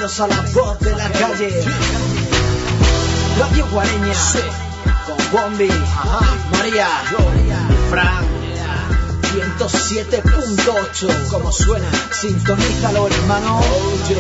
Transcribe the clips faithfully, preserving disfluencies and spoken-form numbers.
Bienvenidos a La Voz de la Calle. Radio Guareña. Con Bombi, ajá, María, Fran. ciento siete punto ocho. Como suena, sintonízalo, hermano. Oye.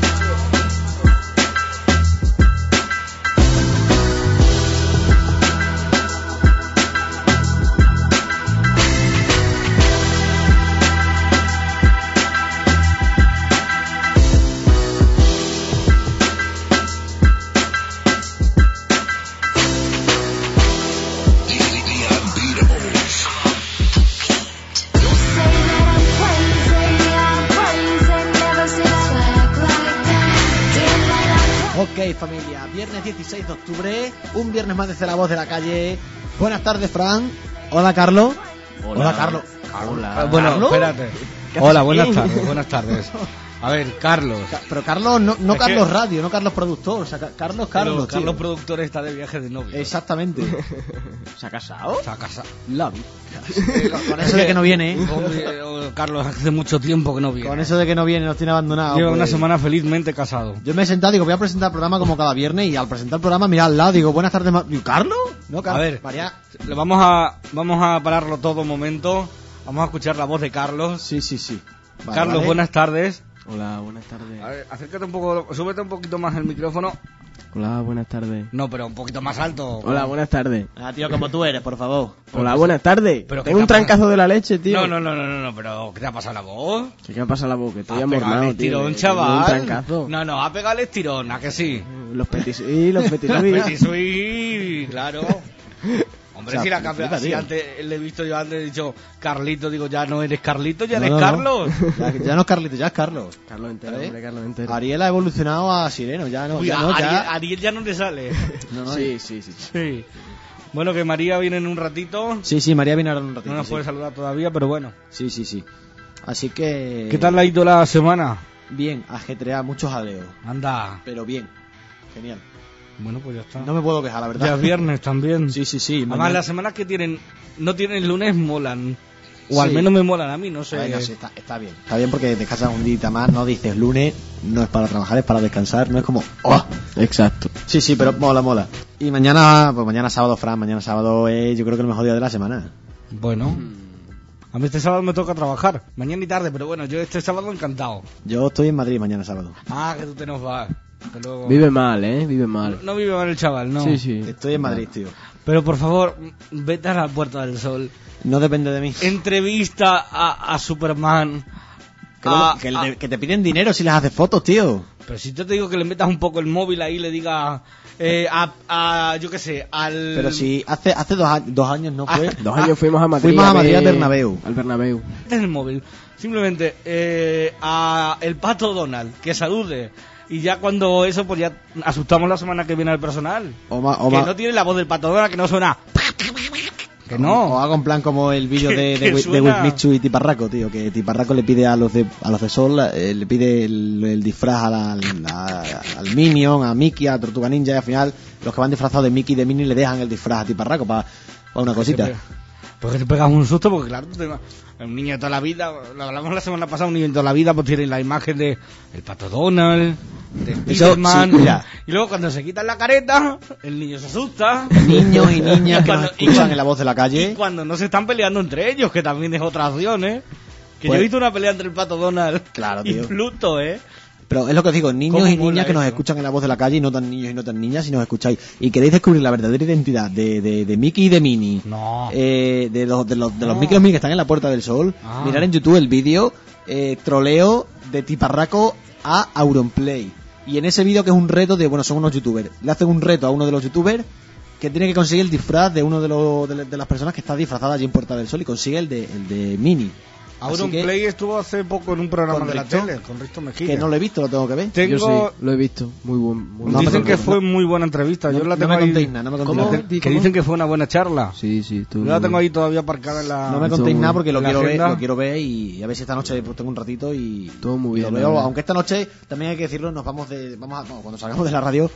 Ok, familia, viernes dieciséis de octubre, un viernes más desde La Voz de la Calle. Buenas tardes, Fran. Hola, Carlos. Hola, Hola Carlos. Hola. Ah, Bueno, ¿Carlos? espérate. ¿Qué Hola, haces buenas aquí? tardes, buenas tardes. A ver, Carlos. Ca- Pero Carlos, no, no Es Carlos que- Radio, no Carlos Productor, o sea, Ca- Carlos, Carlos, Pero tío. Carlos productor está de viaje de novio. Exactamente. ¿Se ha casado? Se ha casado. La vi. Eh, con, con eso de que no viene, ¿eh? Hombre, oh, Carlos hace mucho tiempo que no viene. Con eso de que no viene, nos tiene abandonado. Lleva pues. una semana felizmente casado. Yo me he sentado, digo, voy a presentar el programa como cada viernes y al presentar el programa, mira al lado, digo, buenas tardes, Ma- digo, ¿Carlos? No, Carlos. A ver. María. Le vamos a vamos a pararlo todo un momento. Vamos a escuchar la voz de Carlos. Sí, sí, sí. Vale, Carlos, vale. buenas tardes. Hola, buenas tardes. A ver, acércate un poco, súbete un poquito más el micrófono. Hola, buenas tardes. No, pero un poquito más alto. Hola, buenas tardes. Ah, tío, como tú eres, por favor. Hola, buenas tardes. Pero Tengo ¿qué un te ha trancazo de la leche, tío. No, no, no, no, no, no, pero ¿qué te ha pasado la voz? ¿Qué me pasa la boca? Estoy Ha amornado, pegado el tío. estirón, Tengo chaval. Un trancazo. No, no, ha pegado el estirón, ¿a que sí? Los petis... Y los petis... Los Petit Suisse, claro. Hombre, O sea, si la cambia, flipa, si tío. antes le he visto yo antes he dicho Carlito, digo ya no eres Carlito, ya No, eres no, no. Carlos. Ya, ya no es Carlito, ya es Carlos. Carlos entero, ¿Eh? hombre, Carlos entero. Ariel ha evolucionado a Sireno, ya no, Uy, ya a no, Ariel, ya. Ariel ya no le sale. No, no, Sí, sí, sí. Sí. Bueno, que María viene en un ratito. Sí, sí, María viene ahora en un ratito. No nos sí. puede saludar todavía, pero bueno. Sí, sí, sí. Así que... ¿Qué tal ha ido la semana? Bien, ajetreada, muchos jaleos. Anda. Pero bien, genial. Bueno, pues ya está. No me puedo quejar, la verdad. Ya es viernes también. Sí, sí, sí. Además, mañana- las semanas que tienen no tienen lunes molan. O al Sí. menos me molan a mí, no sé. Bueno, sí, está, está bien. Está bien porque descansas un día más, no dices lunes, no es para trabajar, es para descansar, no es como... ¡Oh! Exacto. Sí, sí, pero mola, mola. Y mañana, pues mañana sábado, Fran, mañana sábado es yo creo que el mejor día de la semana. Bueno. A mí este sábado me toca trabajar. Mañana y tarde, pero bueno, yo este sábado encantado. Yo estoy en Madrid mañana sábado. Ah, que tú te nos vas. Que luego- Vive mal, ¿eh? Vive mal. No vive mal el chaval, no. Sí, sí. Estoy en Madrid, tío. Pero por favor, vete a la Puerta del Sol. No depende de mí. Entrevista a, a Superman. Que, no- a- que, a- le- que te piden dinero si les haces fotos, tío. Pero si yo te digo que le metas un poco el móvil ahí y le digas eh, a, a, yo qué sé, al... Pero si hace hace dos, a- dos años no fue... Dos años fuimos a Madrid. Fuimos a Madrid ver- al Bernabéu. Al Bernabéu. Metes el móvil. Simplemente eh, a el Pato Donald, que salude. Y ya cuando eso, pues ya asustamos la semana que viene al personal. O, ma- o que ma- no tiene la voz del Pato Donald, que no suena... Que O no. hago en plan como el vídeo Que- de, de, que Wi- de suena- Wismichu y Tiparraco, tío. Que Tiparraco le pide a los de a los de Sol, eh, le pide el, el disfraz a la- a- al Minion, a Mickey, a Tortuga Ninja, y al final los que van disfrazados de Mickey y de Minnie le dejan el disfraz a Tiparraco para una cosita. Porque te pegas un susto, porque claro, tú te- un niño de toda la vida, lo hablamos la semana pasada, un niño de toda la vida, pues tiene la imagen de el Pato Donald, de Eso, Spiderman, sí, mira. y luego cuando se quitan la careta, el niño se asusta. Niños y niñas que Cuando- nos y escuchan cuando- en la voz de la Y calle. cuando no se están peleando entre ellos, que también es otra opción, ¿eh? Que Pues- yo he visto una pelea entre el Pato Donald Claro, y tío. Pluto, ¿eh? Pero es lo que os digo, niños ¿Cómo y mola niñas que nos eso? escuchan en la voz de la calle y no tan niños y no tan niñas, si nos escucháis y queréis descubrir la verdadera identidad de, de, de Mickey y de Minnie, No. eh, de los, de los, de los No. Mickey y los Minnie que están en la Puerta del Sol, Ah. mirar en YouTube el vídeo eh, troleo de Tiparraco a Auronplay. Y en ese vídeo, que es un reto de, bueno, son unos youtubers, le hacen un reto a uno de los youtubers que tiene que conseguir el disfraz de uno de, los, de, de las personas que está disfrazada allí en Puerta del Sol y consigue el de, el de Minnie. Así Auron que- Play estuvo hace poco en un programa ¿Con de la Risto? tele, con Risto Mejía. Que no lo he visto, lo tengo que ver. Tengo... Yo sí, lo he visto. Muy buen. Muy No me dicen contéis, que fue no- muy buena entrevista. no- Yo la no tengo me ahí- contéis nada, no me contéis ¿Cómo? nada. Que ¿Cómo? dicen que fue una buena charla. Sí, sí. estuvo Yo la muy tengo bien. ahí todavía aparcada en la... No me Estuvo contéis muy nada bien. porque lo ¿En la quiero ver, agenda? lo quiero ver y a ver si esta noche pues, tengo un ratito y, Todo muy y bien, lo la veo. verdad. Aunque esta noche también hay que decirlo, nos vamos de, vamos a, bueno, cuando salgamos de la radio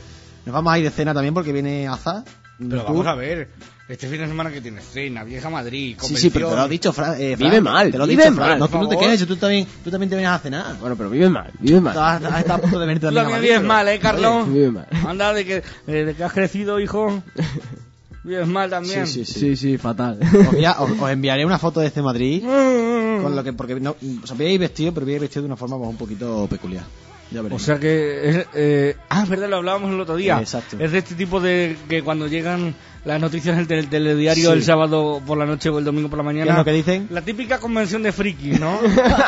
Nos vamos a ir de cena también porque viene Aza. Pero vamos a ver, este fin de semana que tienes cena, Vieja Madrid, Sí, convención. sí, pero te lo has dicho, Fran. Eh, Fran, Vive mal, te lo he vive dicho, mal, Fran. No, por tú no te favor. quedes, tú también, tú también te vienes a cenar. Bueno, pero vive mal, vive mal. Has, has estado a punto de venirte Tú también a también Madrid, vives pero- mal, ¿eh, Carlos? Vive mal. Anda, de que, eh, de que has crecido, hijo. Vives mal también. Sí, sí, sí. Sí, sí, fatal. Os, voy a- os- os enviaré una foto de este Madrid con lo que porque no os habíais vestido, pero habíais vestido de una forma pues, un poquito peculiar. Ya O veréis. sea que es, eh, ah, es verdad, lo hablábamos el otro día. Exacto. Es de este tipo de que cuando llegan las noticias del tele- telediario Sí. el sábado por la noche o el domingo por la mañana. ¿Qué es lo que dicen? La típica convención de frikis, ¿no?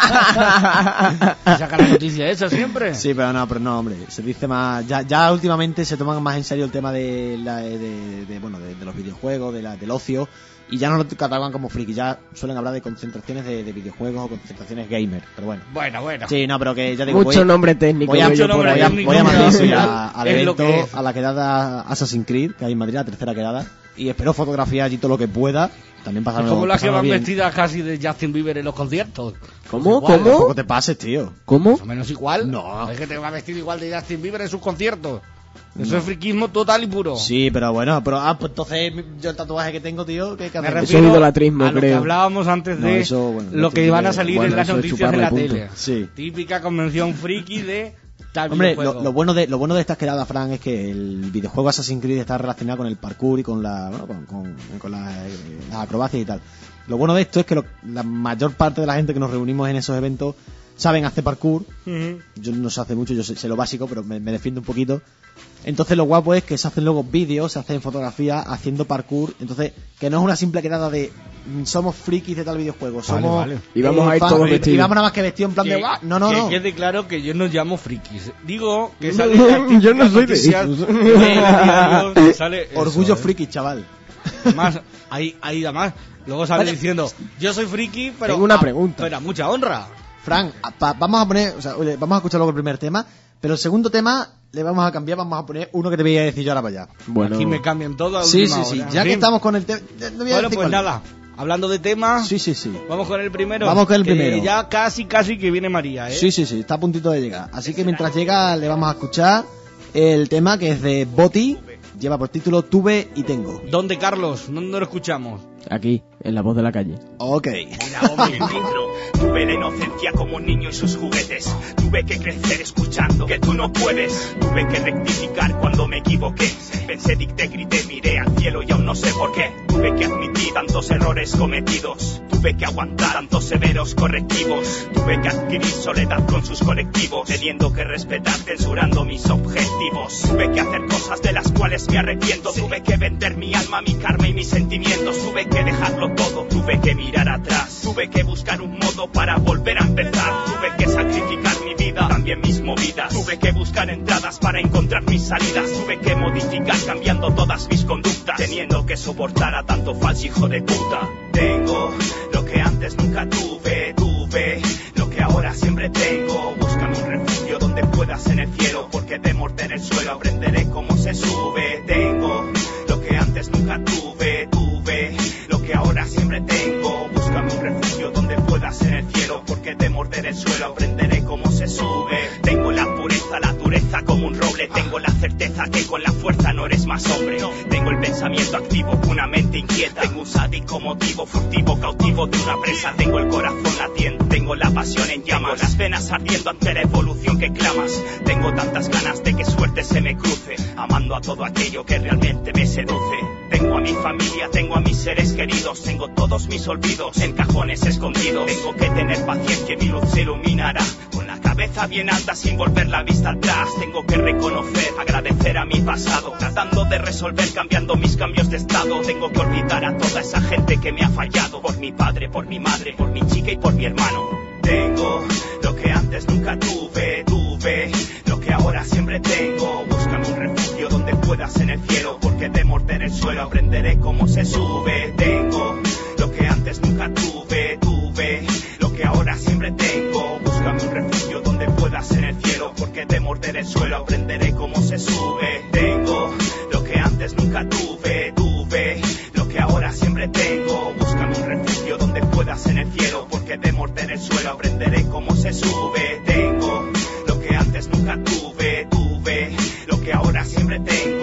Saca la noticia esa siempre. Sí, pero no, pero no, hombre, se dice más, ya, ya últimamente se toman más en serio el tema de, la, de, de, bueno, de, de los videojuegos, de la, del ocio, y ya no lo catalogan como friki, ya suelen hablar de concentraciones de, de videojuegos o concentraciones gamer, pero bueno. Bueno, bueno. Sí, no, pero que ya digo, Mucho voy, nombre técnico. voy a, veo yo mucho por nombre ahí. voy a, técnico, voy a pero Madrid al y final a- al es lo evento, que es. a la quedada Assassin's Creed, que hay en Madrid, la tercera quedada, y espero fotografiar allí todo lo que pueda, también Es pasarlo, como las que pasarlo van bien. vestidas casi de Justin Bieber en los conciertos. ¿Cómo? Igual, ¿Cómo? Tampoco te pases, tío. ¿Cómo? Más o menos igual. No. Es que te va vestido igual de Justin Bieber en sus conciertos. Eso es friquismo total y puro. Sí, pero bueno, pero ah, pues entonces yo el tatuaje que tengo, tío, ¿qué, qué Me hacemos? Eso es idolatrismo, a lo que creo. hablábamos antes No, de eso, bueno, lo no que te- van a salir bueno, en las eso es noticias de chuparle la punto. tele. Sí. Típica convención friki de tal Hombre, videojuego. lo, lo bueno de lo bueno de estas quedadas, Fran, es que el videojuego Assassin's Creed está relacionado con el parkour y con la bueno, con, con, con la, eh, las acrobacias y tal. Lo bueno de esto es que lo- la mayor parte de la gente que nos reunimos en esos eventos saben hacer parkour. Ujú. Yo no sé hace mucho, yo sé, sé lo básico, pero me, me defiendo un poquito. Entonces lo guapo es que se hacen luego vídeos, se hacen fotografías haciendo parkour. Entonces, que no es una simple quedada de mm, somos frikis de tal videojuego, somos vale. Y vamos a ir fan- todos y- vestidos. Y vamos nada más que vestidos en plan de Que- "Guau". No, no, que no. quede claro que yo no llamo frikis. Digo que No, sale en las típicas yo no soy de noticias esos. de los diarios, que sale eso, Orgullo ¿eh? friki, chaval. Además, ahí, ahí además, luego sale Vale. diciendo, yo soy friki, pero Tengo una a- pregunta. pero a mucha honra. Fran, a- pa- vamos a poner, o sea, oye, vamos a escuchar luego el primer tema, pero el segundo tema le vamos a cambiar, vamos a poner uno que te voy a decir yo ahora para allá. Bueno, Aquí me cambian todo a Sí, última sí, sí. hora. Ya En que fin. estamos con el tema, no voy a Bueno, decir pues cuál. nada, hablando de temas, Sí, sí, sí. vamos con el primero. Vamos con el que primero. Ya casi, casi que viene María, ¿eh? Sí, sí, sí, está a puntito de llegar. Así que mientras llega le vamos a escuchar el tema que es de Boti, lleva por título Tuve y Tengo. ¿Dónde, Carlos? ¿Dónde lo escuchamos? aquí, en la voz de la calle. Ok. Mira, hombre, negro. Tuve la inocencia como un niño y sus juguetes. Tuve que crecer escuchando que tú no puedes. Tuve que rectificar cuando me equivoqué. Pensé, dicté, grité, miré al cielo y aún no sé por qué. Tuve que admitir tantos errores cometidos. Tuve que aguantar tantos severos correctivos. Tuve que adquirir soledad con sus colectivos, teniendo que respetar, censurando mis objetivos. Tuve que hacer cosas de las cuales me arrepiento. Tuve que vender mi alma, mi karma y mis sentimientos. Tuve que dejarlo todo, tuve que mirar atrás. Tuve que buscar un modo para volver a empezar. Tuve que sacrificar mi vida, también mis movidas. Tuve que buscar entradas para encontrar mis salidas. Tuve que modificar cambiando todas mis conductas, teniendo que soportar a tanto falso hijo de puta. Tengo lo que antes nunca tuve, tuve lo que ahora siempre tengo. Búscame un refugio donde puedas en el cielo, porque de morder el suelo aprenderé cómo se sube. Tengo lo que antes nunca tuve, tuve lo que ahora siempre tengo. Búscame un refugio donde puedas en el cielo, porque de morder el suelo aprenderé cómo se sube. Tengo la pureza, la dureza como un roble. Tengo la certeza que con la fuerza no eres más hombre. Tengo el pensamiento activo, una mente inquieta. Tengo un sádico motivo, furtivo, cautivo de una presa. Tengo el corazón latiendo, tengo la pasión en llamas. Tengo las venas ardiendo ante la evolución que clamas. Tengo tantas ganas de que suerte se me cruce, amando a todo aquello que realmente me seduce. Tengo a mi familia, tengo a mis seres queridos. Tengo todos mis olvidos en cajones escondidos. Tengo que tener paciencia y mi luz se iluminará. Con la cabeza bien alta sin volver la vista atrás. Tengo que reconocer, agradecer a mi pasado, tratando de resolver, cambiando mis cambios de estado. Tengo que olvidar a toda esa gente que me ha fallado. Por mi padre, por mi madre, por mi chica y por mi hermano. Tengo lo que antes nunca tuve, tuve lo que ahora siempre tengo. Búscame un refugio donde puedas en el cielo, porque de morder el suelo aprenderé cómo se sube. Tengo lo que antes nunca tuve, tuve lo que ahora siempre tengo. Búscame un refugio donde puedas en el cielo, porque de morder el suelo aprenderé cómo se sube. Tengo lo que antes nunca tuve, tuve lo que ahora siempre tengo. Búscame un refugio donde puedas en el cielo, porque de morder el suelo aprenderé cómo se sube. Tengo lo que antes nunca tuve, tuve lo que ahora siempre tengo.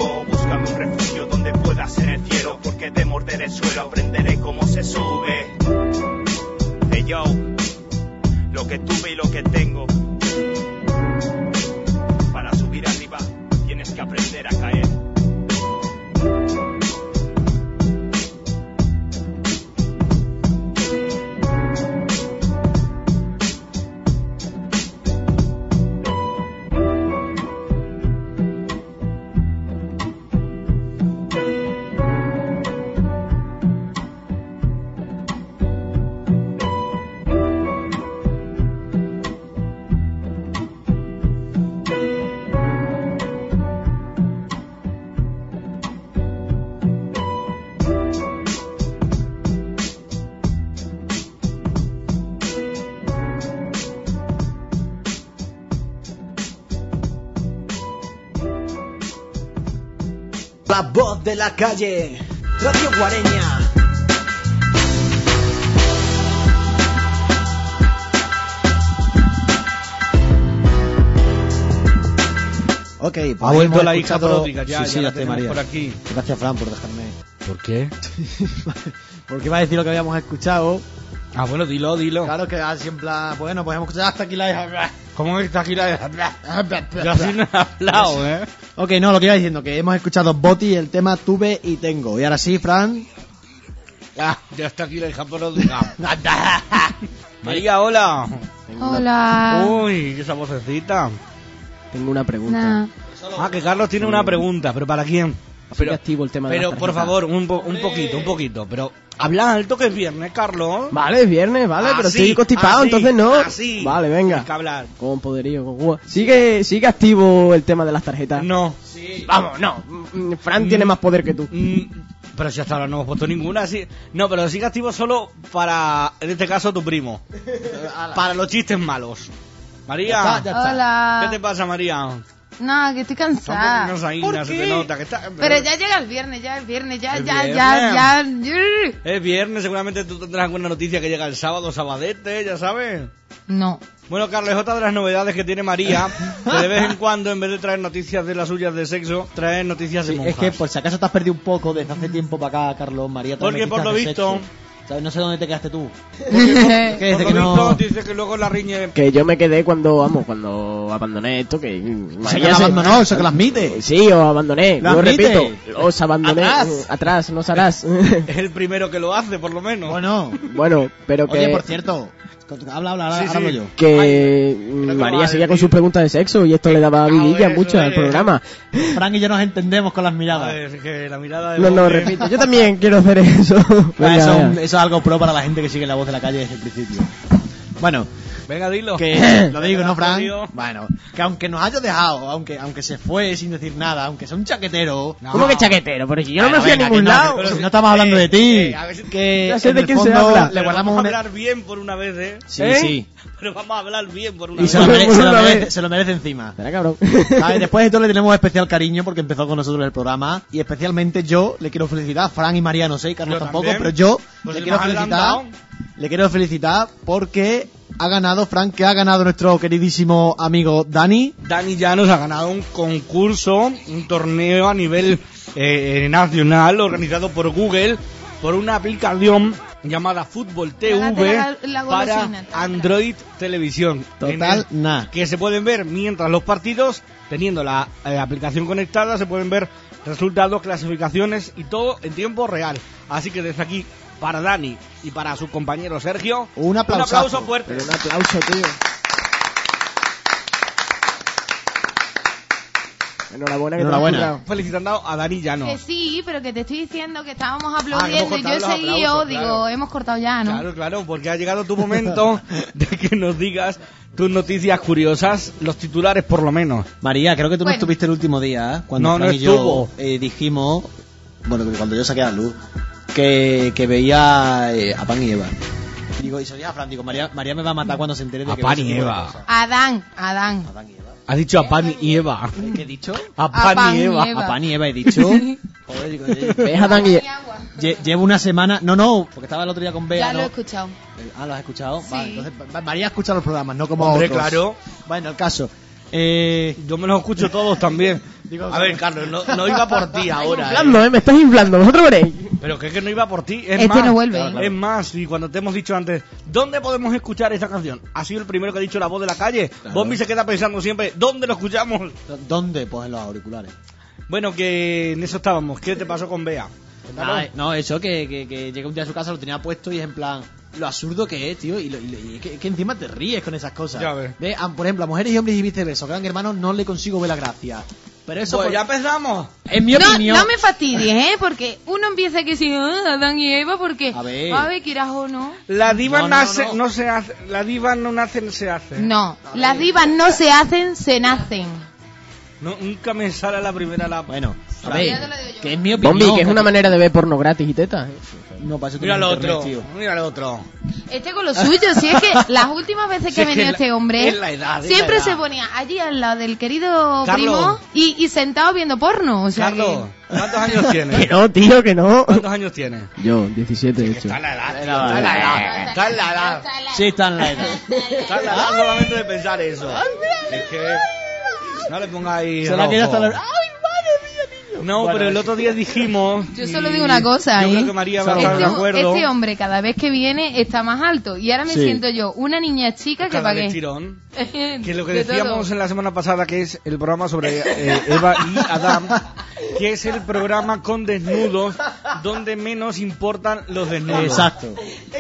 que de morder el suelo aprenderé cómo se sube. Hey yo, lo que tuve y lo que tengo. Para subir arriba tienes que aprender a caer. La voz de la calle, Radio Guareña. Ok, pues Ha vuelto hemos la hija escuchado- pródiga, ya, sí, sí, ya la estoy, tenemos María. por aquí. Gracias, Fran, por dejarme. ¿Por qué? Porque iba a decir lo que habíamos escuchado. Ah, bueno, dilo, dilo. Claro que así en plan, bueno, pues hemos escuchado hasta aquí la hija. ¿Cómo está aquí la... Yo así no he hablado, ¿eh? Ok, no, lo que iba diciendo, que hemos escuchado Boti, el tema Tuve y Tengo. Y ahora sí, Fran. Ah, ya está aquí la hija pródiga. María, hola. Hola. Uy, esa vocecita. Tengo una pregunta. Nah. Ah, que Carlos tiene una pregunta, pero ¿para quién? Sigue activo el tema de Pero las por tarjetas. favor, un, po- un poquito, un poquito. Pero habla alto que es viernes, Carlos. Vale, es viernes, vale, pero Así, estoy constipado, así, entonces no. así. Vale, venga. Tienes que hablar. Con poderío, con gua- Sigue, sigue activo el tema de las tarjetas. No. Vamos, no. Mm, Fran tiene más poder que tú. Mm, pero si hasta ahora no hemos puesto ninguna, sí. No, pero sigue activo solo para, en este caso, tu primo. Para los chistes malos. María, Ya está, ya está. Hola. ¿qué te pasa, María? No, que estoy Está un poco cansada. cansadina, se te nota que está... Pero ya llega el viernes, ya el viernes, ya, ¿El ya, viernes? ya, ya. Es viernes, seguramente tú tendrás alguna noticia que llega el sábado, sabadete, ya sabes. No. Bueno, Carlos, es otra de las novedades que tiene María, que de vez en cuando, en vez de traer noticias de las suyas de sexo, trae noticias de Sí, monjas. es que por si acaso te has perdido un poco desde hace tiempo para acá, Carlos, María. trae Porque por noticias lo de visto- sexo. ¿Sabes? No sé dónde te quedaste tú. Por Que desde lo que visto, no... dice que luego la riñe... Que yo me quedé cuando, vamos, cuando abandoné esto, que... O sea, que la abandonó, eso que la admite. Sí, os abandoné, ¿Lo lo admite? repito. Os abandoné. Atrás. eh, Atrás, no serás. Es el primero que lo hace, por lo menos. Bueno, Bueno, pero que... oye, por cierto, habla, habla, habla, Sí, sí. hablo yo. que que mm, lo María va a seguía con decir. sus preguntas de sexo y esto le daba vidilla eso mucho al es. programa. Frank y yo nos entendemos con las A miradas. ver, es que la mirada de No, no, hombre- repito, yo también quiero hacer eso. Ah, Venga, eso, venga. eso es algo pro para la gente que sigue La Voz de la Calle desde el principio. Bueno, Venga, dilo. que lo digo, ¿no, Venga, Fran? tío. Bueno, que aunque nos haya dejado, aunque aunque se fue sin decir nada, aunque sea un chaquetero... No. ¿Cómo que chaquetero? Pero si yo no Bueno, me fui venga, a ningún que no, lado. Pero si no estamos hablando de ti. eh, a ver si- que Ya sé en de el quién se fondo habla. le Pero guardamos vamos un... a hablar bien por una vez, ¿eh? Sí, ¿Eh? sí. Pero vamos a hablar bien por una Y vez. se lo, mere- se, lo Una merece, vez. se lo merece encima. Espera, cabrón. ¿Sabes? Después de todo le tenemos especial cariño porque empezó con nosotros el programa y especialmente yo le quiero felicitar, Fran y María no sé, y Carlos Yo tampoco, también. pero yo Pues le si quiero me has felicitar, adelantado. le quiero felicitar porque ha ganado, Fran, que ha ganado nuestro queridísimo amigo Dani. Dani Llanos ha ganado un concurso, un torneo a nivel eh, nacional organizado por Google por una aplicación llamada Fútbol T V Trágate la- la para golosina, trágala. Android Televisión. Total, En el- nah. Que se pueden ver mientras los partidos, teniendo la eh, aplicación conectada, se pueden ver resultados, clasificaciones y todo en tiempo real. Así que desde aquí, para Dani y para su compañero Sergio, Un aplausazo. aplauso fuerte. Pero un aplauso, tío. Enhorabuena, que te lo has Enhorabuena. currado. Felicitando a Dani Llanos. Que sí, pero que te estoy diciendo que estábamos Ah, aplaudiendo que y hemos yo he cortado los seguido, aplausos, digo, claro. hemos cortado ya, ¿no? Claro, claro, porque ha llegado tu momento de que nos digas tus noticias curiosas, los titulares por lo menos. María, creo que tú no Bueno. estuviste el último día, ¿eh? Cuando No, no Fran y yo estuvo. eh, dijimos, bueno, que cuando yo saqué a luz, que, que veía eh, a Pan y Eva. Y digo, y sabía a Fran, digo, María, María me va a matar cuando se entere de A que Pan ve ese y tipo de Eva. cosas. Adán, Adán. A Pan y Eva. Ha dicho a Pan y Eva. ¿Qué he dicho? A Pan, Pan y y Eva. Eva. A Pan y Eva he dicho. Joder, digo, eh, ¿Ves a Dani? agua. lle- llevo una semana. No, no, porque estaba el otro día con Bea. Ya lo ¿no? he escuchado. Eh, Ah, ¿lo has escuchado? Sí. Vale, entonces Va- María escucha los programas, no como Hombre, otros. claro. Bueno, el caso. Eh, Yo me los escucho todos también. Digo, A ver, Carlos, no, no iba por ti ahora. ¿eh? Inflando, ¿eh? Me estás inflando, vosotros veréis. Pero que es que no iba por ti. Es Este más, no vuelve, ¿eh? Es más, y cuando te hemos dicho antes, ¿dónde podemos escuchar esta canción? Ha sido el primero que ha dicho La Voz de la Calle. Claro. Bombi se queda pensando siempre, ¿dónde lo escuchamos? ¿Dónde? Pues en los auriculares. Bueno, que en eso estábamos. ¿Qué te pasó con Bea? Nada, no, eso, que, que, que llega un día a su casa, lo tenía puesto y es en plan, lo absurdo que es, tío, y, lo, y, lo- y que, que encima te ríes con esas cosas. Ya ves. Ve, a- por ejemplo, a mujeres y hombres y viceversa, Gran Hermano, no le consigo ver la gracia. Pero eso, Pues por- ya empezamos. en mi No, opinión... no me fastidies, ¿eh? Porque uno empieza que si ah, Adán y Eva, porque A ver. a ver, quieras o no. La diva No, no, nace, no. no se hace. La diva no nace, se hace. No, las divas no se hacen, se nacen. No, nunca me sale la primera la. Bueno, a Ya ver, te lo digo yo. que es mi opinión. Bombi, que es una manera de ver porno gratis y tetas. ¿eh? No, para eso Mira tengo lo internet, otro. tío. Mira lo otro. Este con lo suyo, si es que las últimas veces Si que es que venía la- este hombre, es la edad, es siempre la edad. se ponía allí al lado del querido Carlos. primo y, y sentado viendo porno. O sea Carlos, ¿cuántos años Que tienes? no, tío, que no. ¿Cuántos años tienes? Yo, diecisiete, de hecho. Está en la edad. tío, Era- Está en la edad. Está en la edad. Sí, está en la edad. Está en la edad solamente de pensar eso. Es que. No le pongáis. Se la quiere hasta la... rojo. No, pero el otro día dijimos. Yo solo y digo una cosa, Yo ¿eh? creo que María va a estar Este, de acuerdo. este hombre cada vez que viene está más alto y ahora me Sí. siento yo una niña chica que Cada pagué. vez tirón. Que lo que De decíamos todo. en la semana pasada, que es el programa sobre eh, Eva y Adán, que es el programa con desnudos, donde menos importan los desnudos. Exacto.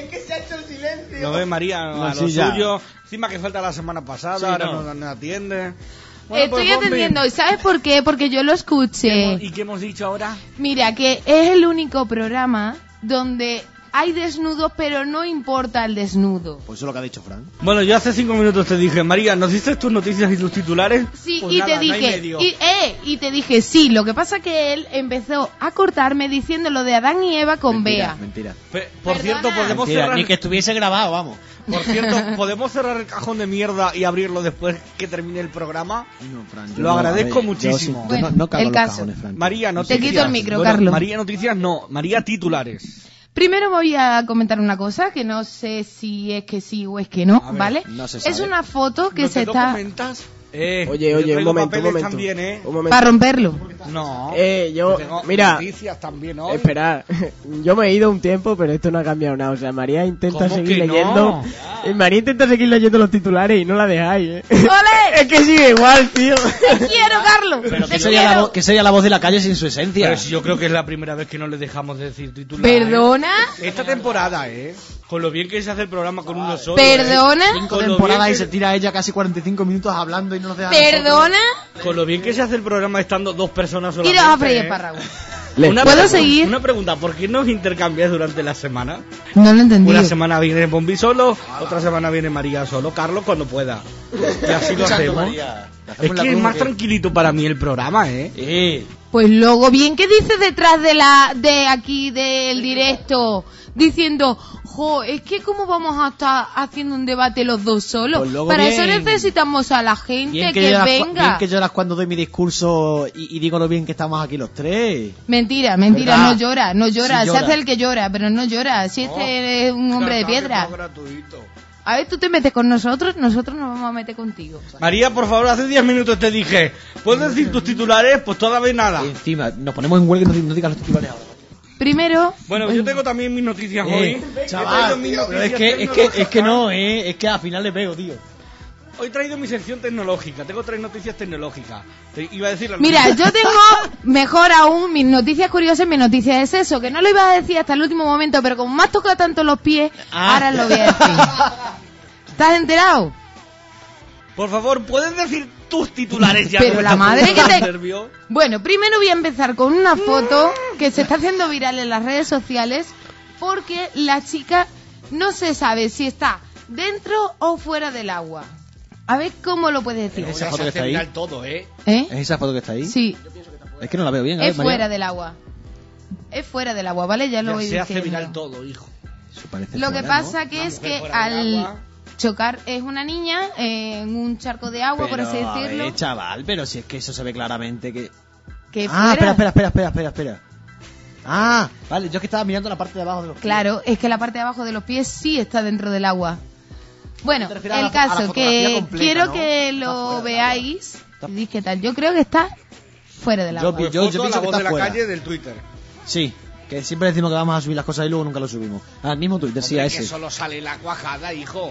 ¿Lo ves, María? No, A sí, lo ya. suyo. Encima que falta la semana pasada, Sí, ahora no. no, no atiende. Bueno, Estoy pues, Bombi, atendiendo. ¿Y sabes por qué? Porque yo lo ¿qué escuché. hemos- ¿Y qué hemos dicho ahora? Mira, que es el único programa donde hay desnudos, pero no importa el desnudo. Pues eso es lo que ha dicho Fran. Bueno, yo hace cinco minutos te dije, María, ¿nos diste tus noticias y tus titulares? Sí, Pues y nada, te no hay dije, medio. y, eh, y te dije, sí, lo que pasa que él empezó a cortarme diciendo lo de Adán y Eva con Mentira, Bea. mentira. Pe- Por Perdona. cierto, podemos Mentira, cerrar... ni que estuviese grabado, vamos. Por cierto, ¿podemos cerrar el cajón de mierda y abrirlo después que termine el programa? No, Fran, yo Lo no, agradezco a ver, yo muchísimo. sí- yo Bueno, no, no cago el en los caso. cajones, Fran. María, noticias. quito el micro, Bueno, Carlos. María, noticias no. María, titulares. Primero voy a comentar una cosa que no sé si es que sí o es que no, A ver, ¿vale? no se es sabe. una foto que ¿No se te está documentas? Eh, Oye, yo oye, un traigo momento, un papeles momento. también, ¿eh? Un momento. para romperlo. No. Eh, yo, Tengo mira, noticias también hoy. espera, yo me he ido un tiempo, pero esto no ha cambiado nada. O sea, María intenta ¿Cómo seguir que no? leyendo. Eh, María intenta seguir leyendo los titulares y no la dejáis, ¿eh? ¡Ole! Es que sigue igual, tío. ¡Te quiero, Carlos! Pero ¡Te ¿qué sería, la quiero! voz, qué sería la voz de la calle sin su esencia? Pero si yo creo que es la primera vez que no le dejamos decir titulares. ¿Perdona? Esta temporada, ¿eh? Con lo bien que se hace el programa con uno solo. ¿Perdona? Cinco Con lo temporadas bien y que- se tira ella casi cuarenta y cinco minutos hablando y no nos deja a nosotros. ¿Perdona? ¿eh? Con lo bien que se hace el programa estando dos personas solamente. Iros a freír ¿eh? espárragos. Le- Una ¿Puedo pregunta- seguir? Una pregunta, ¿por qué nos intercambiáis durante la semana? No lo entendí. Una semana viene Bombi solo, otra semana viene María solo, Carlos cuando pueda. Y así lo hacemos. María. Es Hacemos la que es cruz, más ¿qué? tranquilito para mí el programa, ¿eh? Eh, Pues luego bien que dices detrás de la de aquí del directo diciendo, jo, es que cómo vamos a estar haciendo un debate los dos solos. Pues luego Para bien- eso necesitamos a la gente bien que, que, lloras, cu- venga. bien que lloras cuando doy mi discurso y, y digo lo bien que estamos aquí los tres. Mentira, mentira, ¿Verdad? no llora, no llora, Sí se llora. hace el que llora, pero no llora, si este es un hombre de piedra. Gratuito. A ver, tú te metes con nosotros, nosotros nos vamos a meter contigo. María, por favor, hace diez minutos te dije, ¿puedes decir tus titulares? Pues todavía nada. Y encima, nos ponemos en huelga y no, no digas los titulares ahora. Primero, Bueno, yo tengo también mis noticias hoy. Eh, He traído chaval, mis pero es noticias que, es, que, es que tecnológicas. no, eh, es que al final le pego, tío. Hoy he traído mi sección tecnológica, tengo tres noticias tecnológicas. Te iba a decir la mira, noticia- yo tengo, mejor aún, mis noticias curiosas, mis noticias de sexo, que no lo iba a decir hasta el último momento, pero como me has tocado tanto los pies, Ah. ahora lo voy a decir. ¿Estás enterado? Por favor, ¿puedes decir tus titulares ya? Pero me la estás madre poniendo que te- nervio? Bueno, primero voy a empezar con una foto que se está haciendo viral en las redes sociales porque la chica no se sabe si está dentro o fuera del agua. A ver cómo lo puedes decir. Esa Ya foto se que hace está ahí. viral todo, ¿eh? ¿Eh? ¿Es esa foto que está ahí? Sí, Es que no la veo bien. a ver, es María. fuera del agua. Es fuera del agua, ¿vale? Ya lo Ya voy se hace diciendo. viral todo, hijo. Eso parece Lo que fuera, ¿no? pasa que Una es mujer que fuera del al agua. chocar es una niña eh, en un charco de agua, por Pero, así a decirlo, ver, chaval, pero si es que eso se ve claramente que... que Ah, fuera. espera, espera, espera, espera, espera, espera. Ah, vale, yo es que estaba mirando la parte de abajo de los pies. Claro, es que la parte de abajo de los pies sí está dentro del agua. Bueno, Te refieres a el la fo- a la caso fotografía que completa, quiero ¿no? que Está lo fuera del veáis. Está- y dis qué tal. Yo creo que está fuera del Yo agua. pi- Pues yo foto a pienso la que voz está de la fuera. calle del Twitter. Sí. Que siempre decimos que vamos a subir las cosas y luego nunca lo subimos. Al mismo Twitter, sí, a Hombre, que ese. solo sale la cuajada, hijo.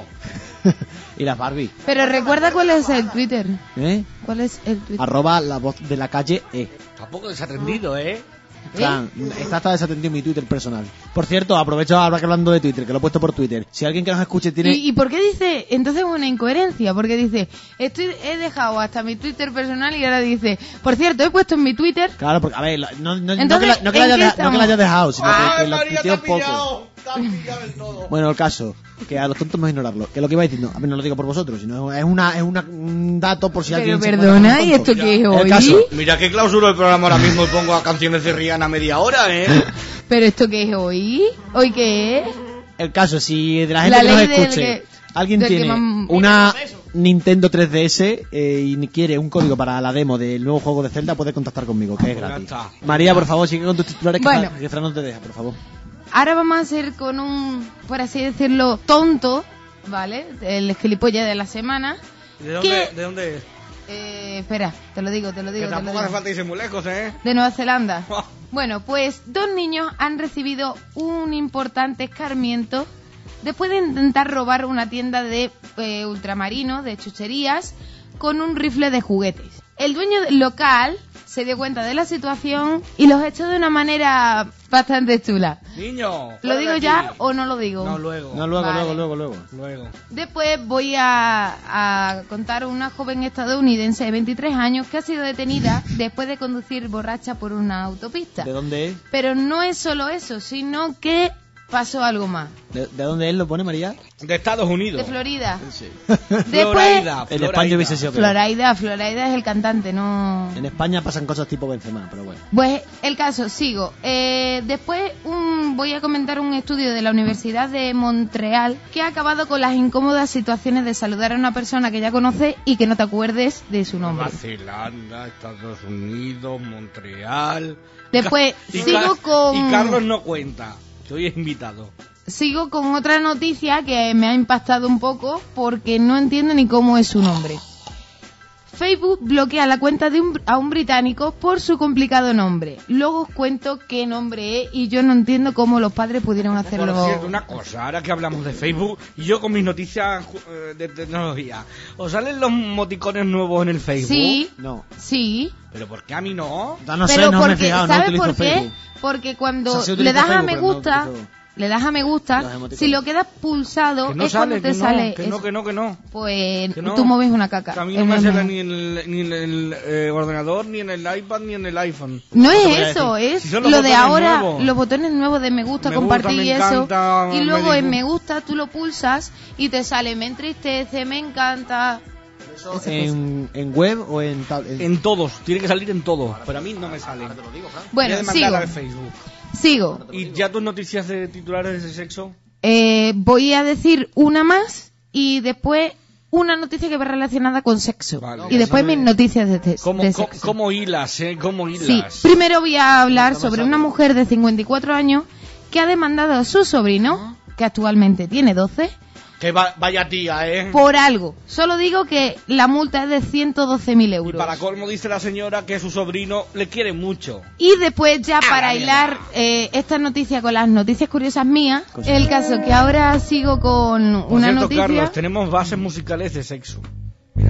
Y las Barbie. Pero recuerda cuál es el Twitter. ¿Eh? ¿Cuál es el Twitter? Arroba la voz de la calle E. Tampoco desatendido, ¿eh? Fran, está hasta desatendido mi Twitter personal. Por cierto, aprovecho ahora que hablando de Twitter, que lo he puesto por Twitter. Si alguien que nos escuche tiene... ¿Y, ¿Y por qué dice? Entonces es una incoherencia, porque dice, estoy, he dejado hasta mi Twitter personal y ahora dice, por cierto, he puesto en mi Twitter... Claro, porque, a ver, no, no, no, Entonces, que, la, no, que, la ¿en haya, qué deja- no estamos? que la haya dejado, sino que, ¡Ay, que lo María, te tuiteó has poco. pillado! Te has pillado del todo. Bueno, el caso, que a los tontos vamos a ignorarlo. Que lo que iba diciendo, a ver, no lo digo por vosotros, sino es una es una, un dato por si Pero alguien... se perdona, encuentra ¿y con esto tonto. qué es El hoy? caso, Mira que clausuro el programa ahora mismo y pongo a canciones de Rihanna a media hora, ¿eh? ¿Pero esto qué es hoy? ¿Hoy qué es? el caso, si de la gente La que nos ley del escuche, que- alguien del que tiene mam- una Nintendo tres D S eh, y quiere un código para la demo del nuevo juego de Zelda, puede contactar conmigo, que es Pues ya gratis. está. María, por favor, sigue con tus titulares, que, Bueno. Fran- que Fran no te deja, por favor. Ahora vamos a hacer con un, por así decirlo, tonto, ¿vale? El gilipollas de la semana. ¿De dónde, ¿Qué? ¿De dónde es? Eh, espera, te lo digo, te lo digo. Que te lo tampoco digo. hace falta irse muy lejos, ¿eh? De Nueva Zelanda. Bueno, pues dos niños han recibido un importante escarmiento después de intentar robar una tienda de eh, ultramarinos, de chucherías, con un rifle de juguetes. El dueño del local se dio cuenta de la situación y los echó de una manera bastante chula. Niño. ¿Lo fuera de digo aquí. ya o no lo digo? No, luego. No, luego, Vale. luego, luego, luego. Luego. Después voy a, a contar una joven estadounidense de veintitrés años que ha sido detenida después de conducir borracha por una autopista. ¿De dónde es? Pero no es solo eso, sino que pasó algo más. ¿De, de dónde es? ¿Lo pone María? De Estados Unidos. De Florida. Sí. Después, Florida, En España hubiese sido peor. Florida, Florida es el cantante, no... En España pasan cosas tipo Benzema, pero bueno. Pues el caso, sigo. Eh, después un, voy a comentar un estudio de la Universidad de Montreal que ha acabado con las incómodas situaciones de saludar a una persona que ya conoces y que no te acuerdes de su nombre. Nueva Zelanda, Estados Unidos, Montreal. Después, Y sigo Ca- con- Y Carlos no cuenta. Que hoy es invitado. Sigo con otra noticia que me ha impactado un poco porque no entiendo ni cómo es su nombre. Facebook bloquea la cuenta de un, a un británico por su complicado nombre. Luego os cuento qué nombre es y yo no entiendo cómo los padres pudieron hacerlo. Por cierto, una cosa, ahora que hablamos de Facebook, y yo con mis noticias eh, de tecnología, ¿os salen los moticones nuevos en el Facebook? Sí, No. sí. ¿Pero por qué a mí no? No, no pero sé, no me he porque, fijado, no ¿sabes utilizo por qué? Facebook. Porque cuando O sea, sí le utilizo das a Facebook, me pero no gusta, utilizo- le das a me gusta, Los emoticones. si lo quedas pulsado Que no es sale, cuando te que no, sale que no, eso. que no, que no. Pues Que no. tú mueves una caca. Que a mí Es no me verdad. sale ni en el, ni en el eh, ordenador, ni en el iPad, ni en el iPhone. No te voy a es eso, decir. es Si son los lo de botones ahora, nuevos. los botones nuevos de me gusta, Me compartir gusta, y me eso. encanta, Y luego me en digu- me gusta tú lo pulsas y te sale me entristece, me encanta. Esas ¿En, en web o en tablet? En todos, tiene que salir en todos. Pero a mí no me salen. Bueno, Voy a sigo, demandarla de Facebook. sigo. ¿Y ya tus noticias de titulares de sexo? Eh, voy a decir una más y después una noticia que va relacionada con sexo. Vale. Y después mis noticias de, te- ¿Cómo, de co- sexo. cómo hilas, eh? ¿Cómo Sí, hilas? primero voy a hablar sobre una mujer de cincuenta y cuatro años que ha demandado a su sobrino, que actualmente tiene doce, Que va- vaya tía, ¿eh? por algo. Solo digo que la multa es de ciento doce mil Y euros. para colmo dice la señora que su sobrino le quiere mucho. Y después ya para la hilar eh, esta noticia con las noticias curiosas mías, Cosas. el caso que ahora sigo con Por una cierto, noticia. Carlos, tenemos bases musicales de sexo. Mira.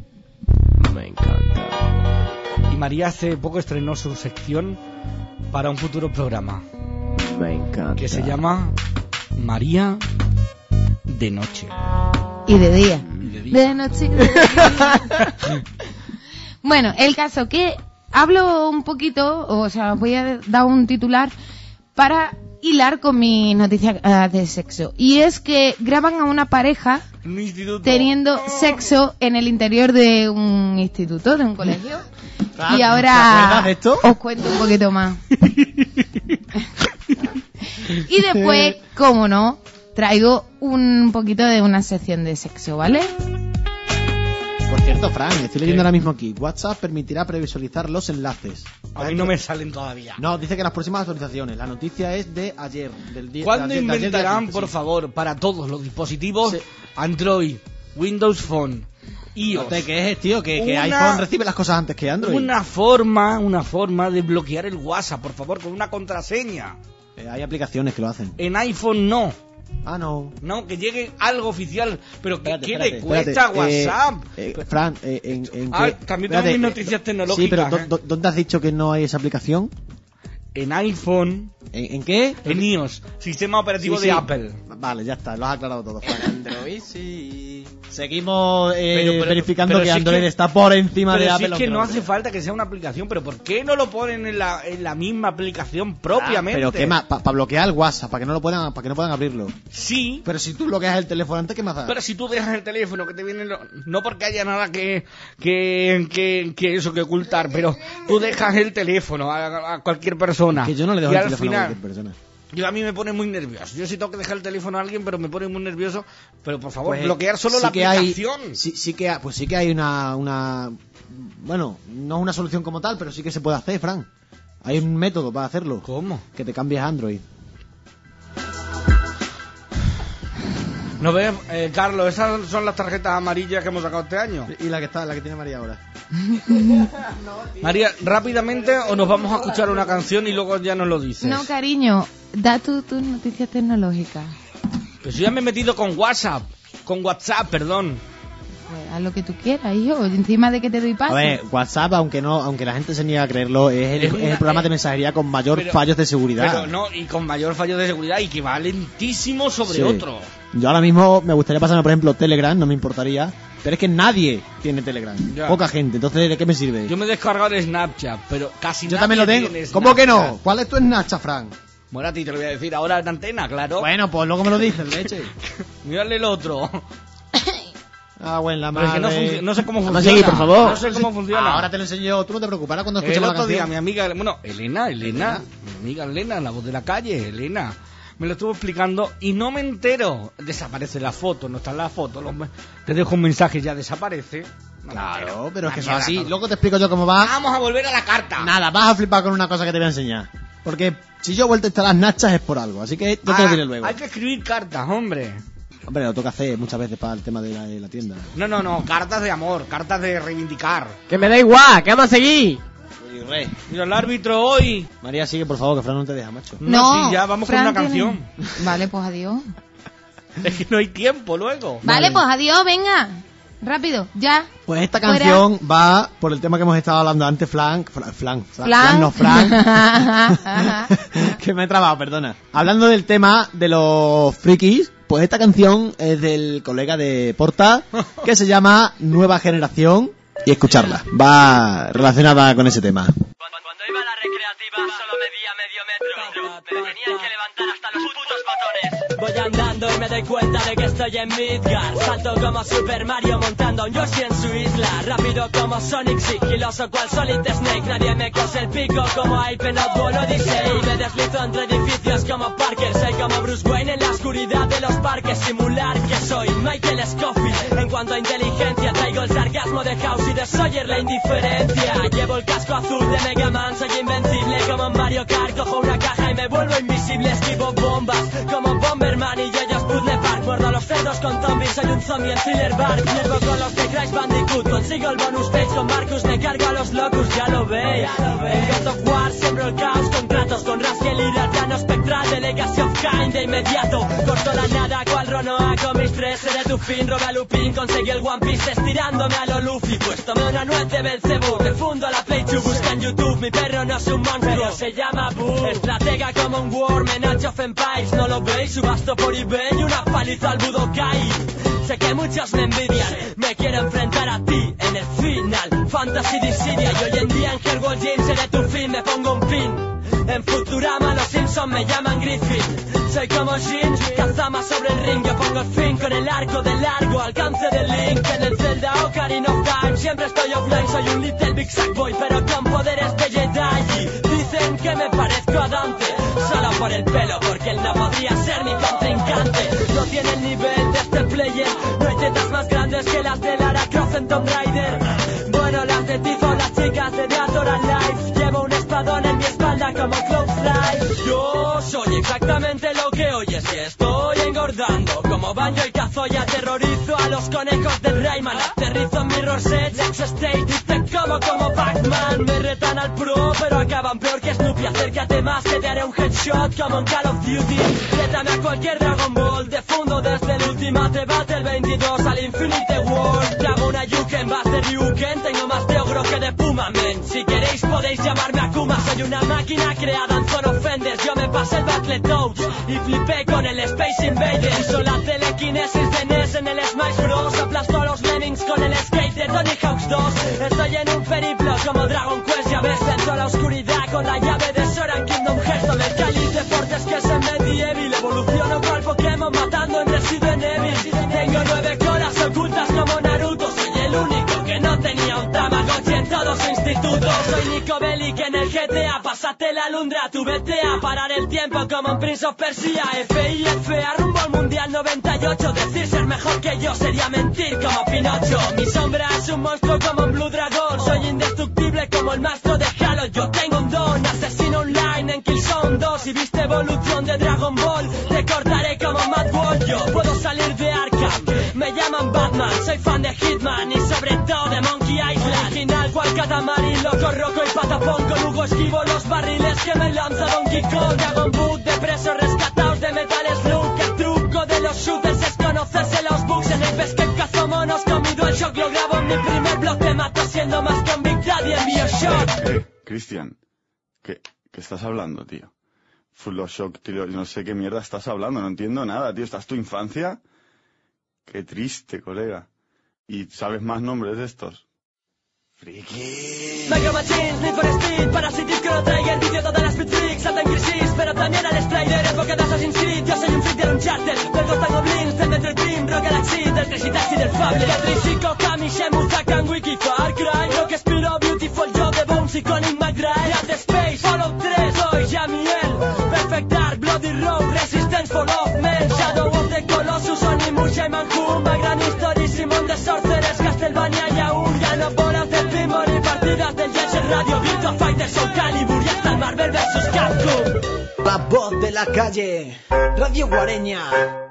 Me encanta. Y María hace poco estrenó su sección para un futuro programa Me encanta. que se llama María de Noche. Y de día. Y de día. De noche. de día. Bueno, el caso que hablo un poquito, o sea, voy a dar un titular para hilar con mi noticia eh, de sexo. Y es que graban a una pareja Un instituto. teniendo sexo en el interior de un instituto, de un colegio. Ah, Y ¿te ahora acuerdas de esto? os cuento un poquito más. Y después, como no, traigo un poquito de una sección de sexo, ¿vale? Por cierto, Fran, estoy leyendo ¿Qué? ahora mismo aquí. WhatsApp permitirá previsualizar los enlaces. A mí no me salen todavía. No, dice que las próximas actualizaciones. La noticia es de ayer. Del día, ¿Cuándo de ayer- de ayer, inventarán, día por quince, sí. favor, para todos los dispositivos Sí. Android, Windows Phone, iOS. No te quejes, tío, que, que Una- iPhone recibe las cosas antes que Android. Una forma, una forma de bloquear el WhatsApp, por favor, con una contraseña. Eh, hay aplicaciones que lo hacen. En iPhone no. Ah, no. No, que llegue algo oficial. Pero ¿qué, Espérate, qué espérate, le cuesta espérate. WhatsApp? Eh, eh, Fran, eh, en, en Ah, qué- también tengo espérate, mis eh, noticias tecnológicas. Sí, pero ¿dó- ¿eh? dó- ¿dónde has dicho que no hay esa aplicación? En iPhone, ¿En, en qué? en iOS, sistema operativo Sí, de sí. Apple. Vale, ya está, lo has aclarado todo, Fran. Android sí. Seguimos eh, Pero- pero- verificando pero que si es Android que- está por encima Pero de si Apple. es que aunque no lo hace crea. falta que sea una aplicación, pero ¿por qué no lo ponen en la, en la misma aplicación propiamente? Ah, pero qué más, para bloquear el WhatsApp, para que no lo puedan, para que no puedan abrirlo. Sí, Pero si tú bloqueas el teléfono antes, ¿qué más da? pero si tú dejas el teléfono que te viene, lo- no porque haya nada que, que, que, que eso que ocultar, pero tú dejas el teléfono a, a cualquier persona. Que yo no le dejo y el al teléfono a final, cualquier persona. yo a mí me pone muy nervioso. Yo sí tengo que dejar el teléfono a alguien, pero me pone muy nervioso. Pero por favor, Pues, bloquear solo sí la que hay- aplicación. sí, sí que, ha- pues sí que hay una, una, bueno, no una solución como tal, pero sí que se puede hacer, Fran. Hay un método para hacerlo. ¿Cómo? Que te cambies a Android. ¿No ves, eh, Carlos? Esas son las tarjetas amarillas que hemos sacado este año. Y la que está, la que tiene María ahora. María, rápidamente o nos vamos a escuchar una canción y luego ya nos lo dices. No, cariño, da tú tus noticias tecnológicas. Pues yo ya me he metido con WhatsApp. Con WhatsApp, perdón. Pues haz lo que tú quieras, hijo. Encima de que te doy paso. A ver, WhatsApp, aunque no, aunque la gente se niegue a creerlo, es el, Es es una- el programa eh, de mensajería con mayor pero- fallos de seguridad. Pero no, y con mayor fallo de seguridad y que va lentísimo sobre Sí. otro. Yo ahora mismo me gustaría pasarme, por ejemplo, Telegram, no me importaría. Pero es que nadie tiene Telegram. Ya. Poca gente. Entonces, ¿de qué me sirve? Yo me he descargado el Snapchat, pero casi Yo nadie también lo tengo. tiene ¿Cómo que no? Snapchat. ¿Cuál es tu Snapchat, Fran? Bueno, a ti te lo voy a decir ahora en antena, claro. Bueno, pues luego me lo dices, leche. Mírale el otro. Ah, bueno, la Pero es madre. que no, func- no sé cómo Vamos funciona. a seguir, por favor. No sé cómo funciona. Ahora te lo enseño yo. Tú no te preocupes. Ahora cuando El escuchemos la otro día canción. mi amiga, bueno, Elena, Elena, mi amiga Elena, la voz de la calle, Elena, me lo estuvo explicando y no me entero. Desaparece la foto, no está en la foto, los me- te dejo un mensaje y ya desaparece. No me Claro, entero. pero es que Una eso es así. mierda. Luego te explico yo cómo va. Vamos a volver a la carta. Nada, vas a flipar con una cosa que te voy a enseñar. Porque si yo he vuelto a instalar Snapchat es por algo. Así que yo te lo Ah, diré luego. hay que escribir cartas, hombre. Hombre, lo toca hacer muchas veces para el tema de la, de la tienda. No, no, no, cartas de amor, cartas de reivindicar. Que me da igual, que vamos a seguir. Mira, el árbitro hoy. María, sigue, por favor, que Fran no te deja, macho. No, sí, ya vamos Fran con una tiene- canción. Vale, pues adiós. Es que no hay tiempo luego. Vale, pues adiós, venga. Rápido, ya. Pues esta Fuera. canción va por el tema que hemos estado hablando antes, Flan. Flan, Flan, Flan, Flan. Flan, no, Fran. Que me he trabado, perdona. Hablando del tema de los frikis, pues esta canción es del colega de Porta, que se llama Nueva Generación. Y escucharla, va relacionada con ese tema. Cuando iba a la recreativa solo medía medio metro. Me tenían que levantar hasta los putos botones. Voy andando y me doy cuenta de que estoy en Midgard. Salto como Super Mario montando a un Yoshi en su isla. Rápido como Sonic, sigiloso cual Solid Snake. Nadie me cose el pico como Hypenote o Odyssey. Me deslizo entre edificios como Parker. Soy como Bruce Wayne en la oscuridad de los parques. Simular que soy Michael Scofield. En cuanto a inteligencia traigo el sarcasmo de House y de Sawyer la indiferencia. Llevo el casco azul de Mega Man. Soy invencible como en Mario Kart. Cojo una caja y me vuelvo invisible. Esquivo bombas como Bomberman y yo-yos Puzzle Park. Muerdo a los cerdos con zombies. Soy un zombie en Thriller Bark. Llevo con los de Crash Bandicoot. Consigo el bonus stage con Marcus. Me cargo a los locos, ya lo veis. En God of War siembro el caos con Kratos. Con Raziel y Radiano Spectral de Legacy of Kain de inmediato. Corto la nada cual Ronoa con mis tres. Seré tu fin, roba a Lupin. Conseguí el One Piece estirándome a lo Luffy. Pues tomé una nuez de Belzebú. Me fundo a la Play two. Busca en YouTube. Mi perro no es un monstruo, se llama Boo. Estratega como un Worm en Age of Empires. No lo veis, subasto por eBay y una paliza al Budokai. Sé que muchos me envidian. Me quiero enfrentar a ti en el final Fantasy Dissidia. Y hoy en día en Hellworld Gym seré tu fin. Me pongo un pin. En Futurama los Simpsons me llaman Griffin. Soy como Shin, Kazama sobre el ring. Yo pongo el fin con el arco de largo alcance del Link. En el Zelda Ocarina of Time siempre estoy offline. Soy un Little Big Sackboy pero con poderes de Jedi. Dicen que me parezco a Dante solo por el pelo, porque él no podría ser mi contrincante. No tiene el nivel de este player. No hay tetas más grandes que las de Lara Croft en Tomb Raider. Bueno, las de Tifa, las chicas de Dead or Alive. Llevo un espadón en mi espalda como Cloud Fly. Yo soy exactamente lo que oyes y estoy engordando como como Banjo y Kazooie. Aterrorizo a los conejos de Rayman. Aterrizo en Mirror's Edge, Next State y te como como Pac-Man. Me retan al pro, pero acaban peor que Snoopy. Acércate más que te haré un headshot como en Call of Duty. Rétame a cualquier Dragon Ball. De fondo desde el Ultimate Battle veintidós al Infinite World. Trago una Yuke en base de Ryuken. Tengo más de ogro que de Puma, men. Si queréis podéis llamarme Akuma. Soy una máquina creada en Zone of Enders. Yo me pasé el Battletoads y flipé con el Space Invaders. Uso la telequinesis de N E S en el Smash Bros. Aplasto a los Lemmings con el skate de Tony Hawk's dos. Estoy en un periplo como Dragon Quest. Ya ves, dentro la oscuridad con la llave de Sora Kingdom Hearthstone. El cáliz de Fortes que es en Medieval. Evoluciono cual Pokémon matando en Resident Evil. Tengo nueve colas ocultas como Naruto. Soy el único que no tenía un Tamagotchi en todo su instituto. Soy Nico Bellic en el G T A. Pásate la alundra, tú vete a parar el tiempo como en Prince of Persia. F I F A rumbo al Mundial noventa y ocho. Decir ser mejor que yo sería mentir como Pinocho. Mi sombra es un monstruo como un Blue Dragon. Soy indestructible como el maestro de Halo. Yo tengo un don, asesino online en Killzone dos. Si viste evolución de Dragon Ball, te cortaré como Mad Wall. Yo puedo salir de Arkham, me llaman Batman. Soy fan de Hitman y sobre todo de Monkey Island. Original cual Catamarín, loco, roco y patapón. Con Hugo esquivo los barriles que me lanza Donkey Kong. Dragon Boot de presos rescatados de Metal Slug. El truco de los shooters es conocerse los bugs. En el Escape cazo monos con mi DualShock. Lo grabo en mi primer blog, te mato siendo más con Big Daddy en BioShock. Eh, eh, Cristian, ¿qué, ¿qué estás hablando, tío? Full of Shock, tío, no sé qué mierda estás hablando, no entiendo nada, tío. ¿Estás tu infancia? Qué triste, colega. ¿Y sabes más nombres de estos? Friki. Micro Machines, Need for Speed, Parasitic, Chrono Trigger, vídeo todas las Speed Freaks, salta en crisis, pero también al Strider, época de Assassin's Creed. Yo soy un freak del Uncharted, del Ghost and Goblins, del Metroid Dream, Rock Galaxy, del Crazy Taxi, del Fable, del Trishiko, Kami, Shenmue, Zakan, Wiki, Far Cry, Rock Spiro, Beautiful Joe, The Bones y Colin McRae, Dead Space, Fallout tres, soy Jamiel, Perfect Dark, Bloody Road, Resistance, Fall of Men, Shadow of the Colossus, Onimusha y Manhum, gran historia y Simon the Sorceress, Castlevania y aún ya no bolas del Pinball y partidas del Jet Set Radio, Virtua Fighter, Soul Calibur y hasta el Marvel versus. Capcom. La voz de la calle, Radio Guareña.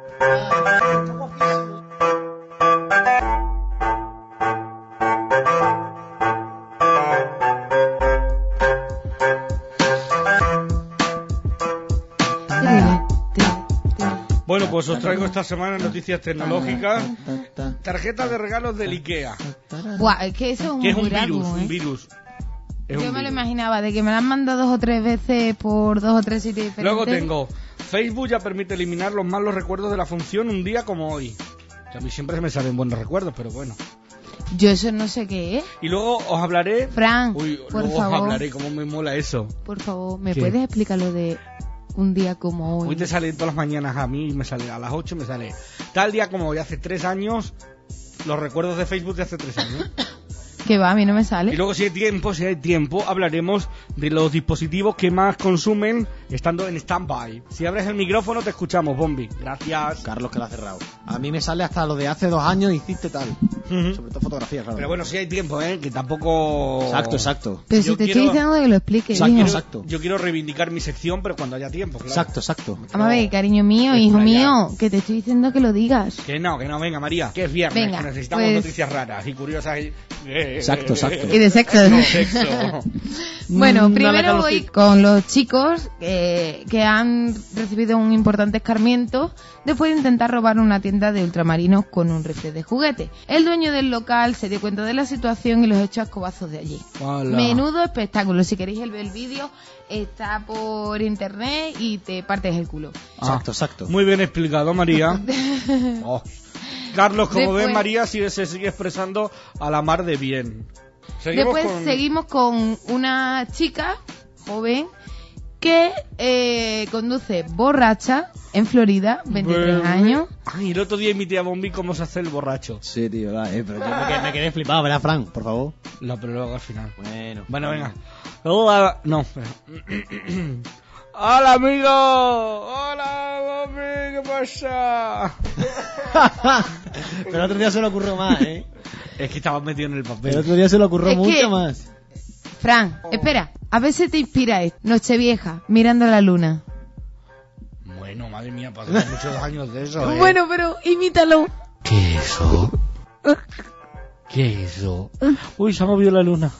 Bueno, pues os traigo esta semana noticias tecnológicas. Tarjetas de regalos del IKEA. Buah, es que eso es un, Que es un milagro, virus, ¿eh? un virus. Es Yo un me lo virus. imaginaba, de que me lo han mandado dos o tres veces por dos o tres sitios diferentes. Luego tengo, Facebook ya permite eliminar los malos recuerdos de la función un día como hoy. Que a mí siempre se me salen buenos recuerdos, pero bueno. Yo eso no sé qué es. Y luego os hablaré... Fran, Uy, por luego favor. os hablaré cómo me mola eso. Por favor, ¿me ¿Qué? puedes explicar lo de un día como hoy? Hoy te sale todas las mañanas a mí, me sale a las ocho, me sale tal día como hoy, hace tres años, los recuerdos de Facebook de hace tres años. Que va, a mí no me sale. Y luego si hay tiempo, si hay tiempo, hablaremos de los dispositivos que más consumen estando en stand-by. Si abres el micrófono te escuchamos, Bombi. Gracias. Carlos, que lo ha cerrado. A mí me sale hasta lo de hace dos años hiciste tal. Ujú. Sobre todo fotografías, claro. Pero bueno, si hay tiempo, ¿eh? Que tampoco... Exacto, exacto. Pero yo si te quiero- estoy diciendo de que lo expliques, Exacto, hijo. exacto. Yo quiero reivindicar mi sección, pero cuando haya tiempo, claro. Exacto, exacto. Vamos a ver, cariño mío, Explayar. hijo mío, que te estoy diciendo que lo digas. Que no, que no, venga, María, que es viernes, Venga, que necesitamos pues- noticias raras y curiosas. Y... Exacto, exacto. Y de sexo. No, sexo. Bueno, Mm, dale, primero Carlos, voy sí. con los chicos eh, que han recibido un importante escarmiento después de intentar robar una tienda de ultramarinos con un rifle de juguete. El dueño del local se dio cuenta de la situación y los echó a escobazos de allí. Hola. Menudo espectáculo. Si queréis el, el vídeo, está por internet y te partes el culo. Exacto, exacto. Muy bien explicado, María. Oh. Carlos, como Después- ves, María sigue, se sigue expresando a la mar de bien. Seguimos Después con... seguimos con una chica joven que eh, conduce borracha en Florida, veintitrés Bebé. años. Ay, el otro día imité a Bombi cómo se hace el borracho. Sí, tío, va, eh, pero yo me quedé, me quedé flipado, ¿verdad, Fran? Por favor. No, pero luego al final. Bueno. Bueno, venga. Hola... No, espera. ¡Hola, amigo! ¡Hola, Bombi! ¿Qué pasa? Pero el otro día se le ocurrió más, ¿eh? Es que estabas metido en el El papel. otro día se le ocurrió Es mucho que- más. Fran, espera, a ver si te inspira esto. Nochevieja, mirando la luna. Bueno, madre mía, pasaron muchos años de eso, ¿eh? Bueno, pero imítalo. ¿Qué es eso? ¿Qué es eso? Uy, se ha movido la luna.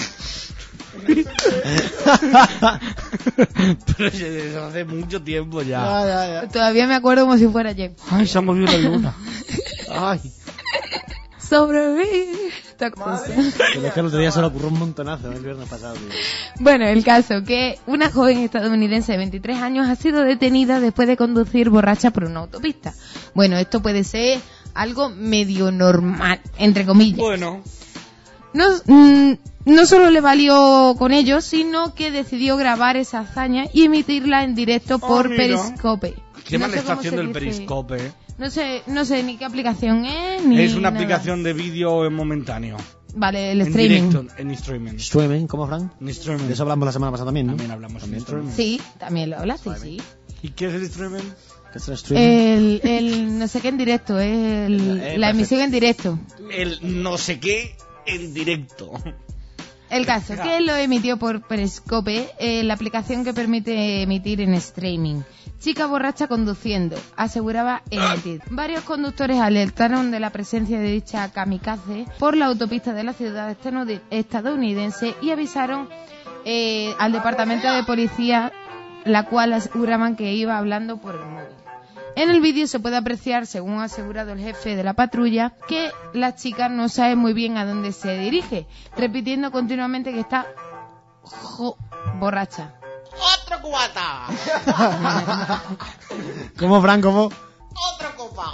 Pero eso hace mucho tiempo ya. Ya, ya, ya. Todavía me acuerdo como si fuera ayer. Ay, se ha movido la luna. Ay. Sobrevivir. Esta cosa. Pero es que el otro día se le ocurrió un montonazo el viernes pasado, tío. Bueno, el caso que una joven estadounidense de veintitrés años ha sido detenida después de conducir borracha por una autopista. Bueno, esto puede ser algo medio normal, entre comillas. Bueno. No, mm, no solo le valió con ello, sino que decidió grabar esa hazaña y emitirla en directo por Oh, mira. Periscope. ¿Qué No mal sé está cómo se haciendo el dice. Periscope? eh? No sé, no sé ni qué aplicación es, ni Es una nada. aplicación de vídeo momentáneo. Vale, el En streaming. directo, en streaming. Streaming, ¿cómo, Fran? En streaming. De eso hablamos la semana pasada también, ¿no? También hablamos en streaming. Sí, también lo hablaste, sí. ¿Y qué es el streaming? ¿Qué es el streaming? El, el no sé qué en directo, es el- Eh, la perfecto. emisión en directo. El no sé qué en directo. El caso que lo emitió por Periscope, eh, la aplicación que permite emitir en streaming. Chica borracha conduciendo, aseguraba emitir. Varios conductores alertaron de la presencia de dicha kamikaze por la autopista de la ciudad estanu- estadounidense y avisaron eh, al departamento de policía, la cual aseguraban que iba hablando por el móvil. En el vídeo se puede apreciar, según ha asegurado el jefe de la patrulla, que la chica no sabe muy bien a dónde se dirige, repitiendo continuamente que está jo- borracha. ¡Otro cubata! ¿Cómo, Fran? ¿Cómo? ¡Otra copa!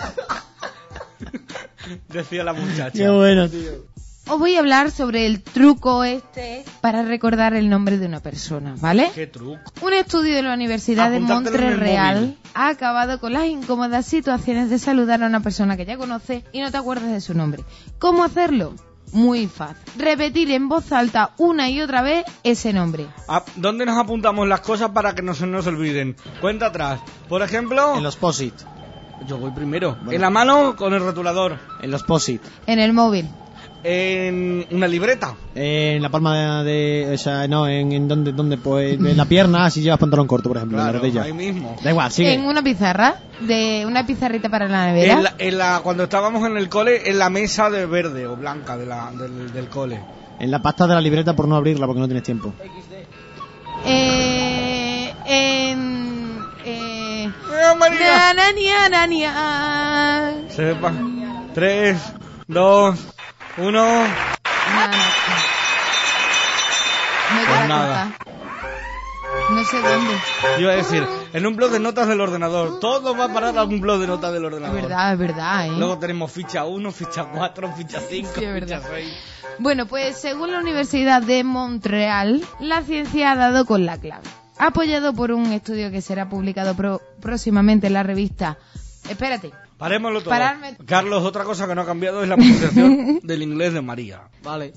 Decía la muchacha. Qué bueno, tío. Os voy a hablar sobre el truco este para recordar el nombre de una persona, ¿vale? ¿Qué truco? Un estudio de la Universidad de Apuntártelo en el Montreal móvil. ha acabado con las incómodas situaciones de saludar a una persona que ya conoces y no te acuerdas de su nombre. ¿Cómo hacerlo? Muy fácil. Repetir en voz alta una y otra vez ese nombre. Ah, ¿dónde nos apuntamos las cosas para que no se nos olviden? Cuenta atrás. Por ejemplo... En los posit. Yo voy primero. Bueno. En la mano con el rotulador. En los posit. En el móvil. En una libreta. En la palma de... O sea, no, en, en donde, donde, pues, en la pierna, si llevas pantalón corto, por ejemplo, en la Claro, rodilla. ahí mismo. Da igual, sigue. En una pizarra. De una pizarrita para la nevera. En la, en la- cuando estábamos en el cole, en la mesa de verde o blanca de la, del, del cole. En la pasta de la libreta por no abrirla porque no tienes tiempo. Eh, en... Eh, María! Narania, narania. Sepa. Tres, dos, uno. No, no. No te Pues la nada. corta. No sé dónde. Iba a decir, en un blog de notas del ordenador. Todo va a parar a un blog de notas del Es ordenador. verdad, es verdad, ¿eh? Luego tenemos ficha uno, ficha cuatro, ficha cinco, Sí, es ficha verdad. seis. Bueno, pues según la Universidad de Montreal, la ciencia ha dado con la clave. Apoyado por un estudio que será publicado pro- próximamente en la revista... Espérate. Parémoslo todo. Pararme- Carlos, otra cosa que no ha cambiado es la pronunciación del inglés de María. Vale.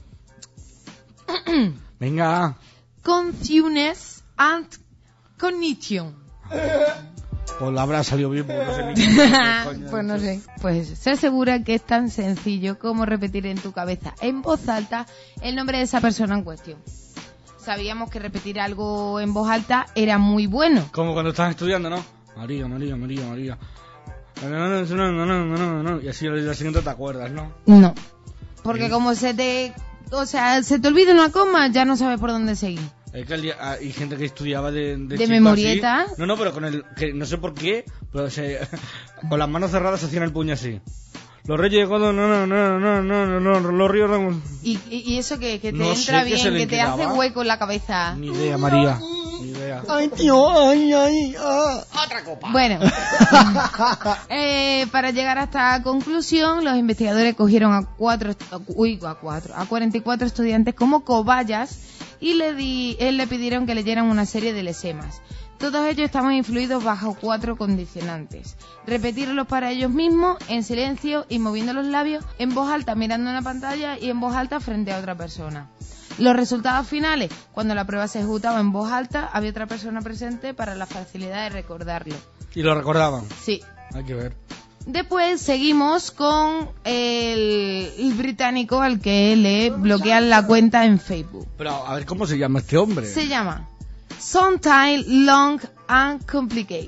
Venga. Consciousness and Cognition. Pues la habrá salido bien, porque no sé ni qué coño Pues no es. sé. Pues se asegura que es tan sencillo como repetir en tu cabeza en voz alta el nombre de esa persona en cuestión. Sabíamos que repetir algo en voz alta era muy bueno. Como cuando estás estudiando, ¿no? María, María, María, María. No, no, no, no, no, no, no. Y así al día siguiente te acuerdas, ¿no? No. Porque Sí. como se te... O sea, se te olvida una coma, ya no sabes por dónde seguir. Es que al día- hay gente que estudiaba de, de, ¿De chico memorieta? así. No, no, pero con el... que no sé por qué, pero se, con las manos cerradas se hacían el puño así. Los reyes de Godó, no, no, no, no, no, no, no, los ríos... no- Y, y, y eso que, que te No sé entra qué se bien, le que te quedaba. hace hueco en la cabeza. Ni idea, María. Ni idea. Ay, tío, ay, ay, ah. Bueno, eh, para llegar a esta conclusión, los investigadores cogieron a cuatro, uy, a cuatro, a cuarenta y cuatro estudiantes como cobayas y le, di, eh, le pidieron que leyeran una serie de lesemas. Todos ellos estaban influidos bajo cuatro condicionantes. Repetirlos para ellos mismos, en silencio y moviendo los labios, en voz alta mirando una pantalla y en voz alta frente a otra persona. Los resultados finales, cuando la prueba se ejecutaba en voz alta, había otra persona presente para la facilidad de recordarlo. Y lo recordaban. Sí. Hay que ver. Después seguimos con el, el británico al que le bloquean la cuenta en Facebook. Pero a ver cómo se llama este hombre. Se llama Sometime Long and Complicated.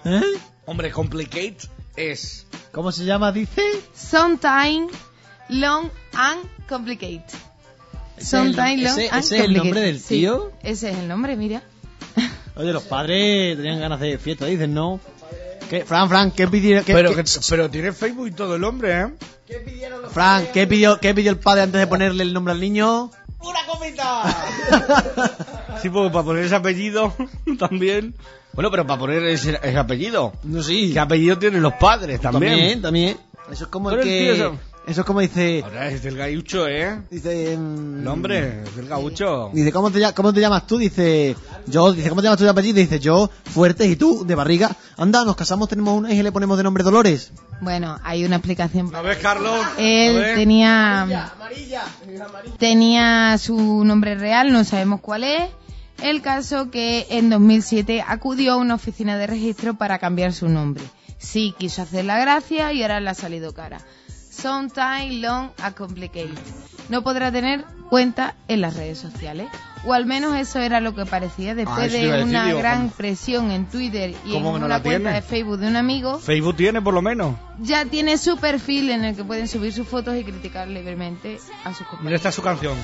¿Eh? Hombre, complicate es... ¿Cómo se llama, dice? Sometime, long and complicate. ¿Ese Sometime, es el- long ese- and ese es el nombre complicate. del tío? Sí, ese es el nombre, mira. Oye, los padres tenían ganas de fiesta, dicen, ¿no? ¿Qué, Fran, Fran, ¿qué pidió? qué- Pero, qué- que- pero tiene Facebook y todo el hombre, ¿eh? Fran, ¿qué pidió, ¿qué pidió el padre antes de ponerle el nombre al niño? ¡Una copita! Sí, porque para poner ese apellido también... Bueno, pero para poner ese, ese apellido. No, sí. ¿Qué apellido tienen los padres también? También, también. Eso es como el Pero el que... tío eso- Eso es como dice... Ahora es del gaucho, ¿eh? Dice... mm, El hombre, es del gaucho. Dice, ¿cómo te, lla- ¿cómo te llamas tú? Dice, yo, dice, ¿cómo te llamas tú de apellido? Dice, yo, Fuertes, y tú, de barriga. Anda, nos casamos, tenemos una hija y le ponemos de nombre Dolores. Bueno, hay una explicación. ¿A ver, Carlos? Él A ver. tenía tenía su nombre real, no sabemos cuál es. El caso que en dos mil siete acudió a una oficina de registro para cambiar su nombre. Sí, quiso hacer la gracia y ahora le ha salido cara. Sometime long and complicate. No podrá tener cuenta en las redes sociales. O al menos eso era lo que parecía Ah, después eso te iba a de decir, una digo, gran ¿cómo? presión en Twitter y en ¿Cómo que no una la cuenta tiene? de Facebook de un amigo. Facebook tiene, por lo menos. Ya tiene su perfil en el que pueden subir sus fotos y criticar libremente a sus Mira, compañeros. esta es su canción.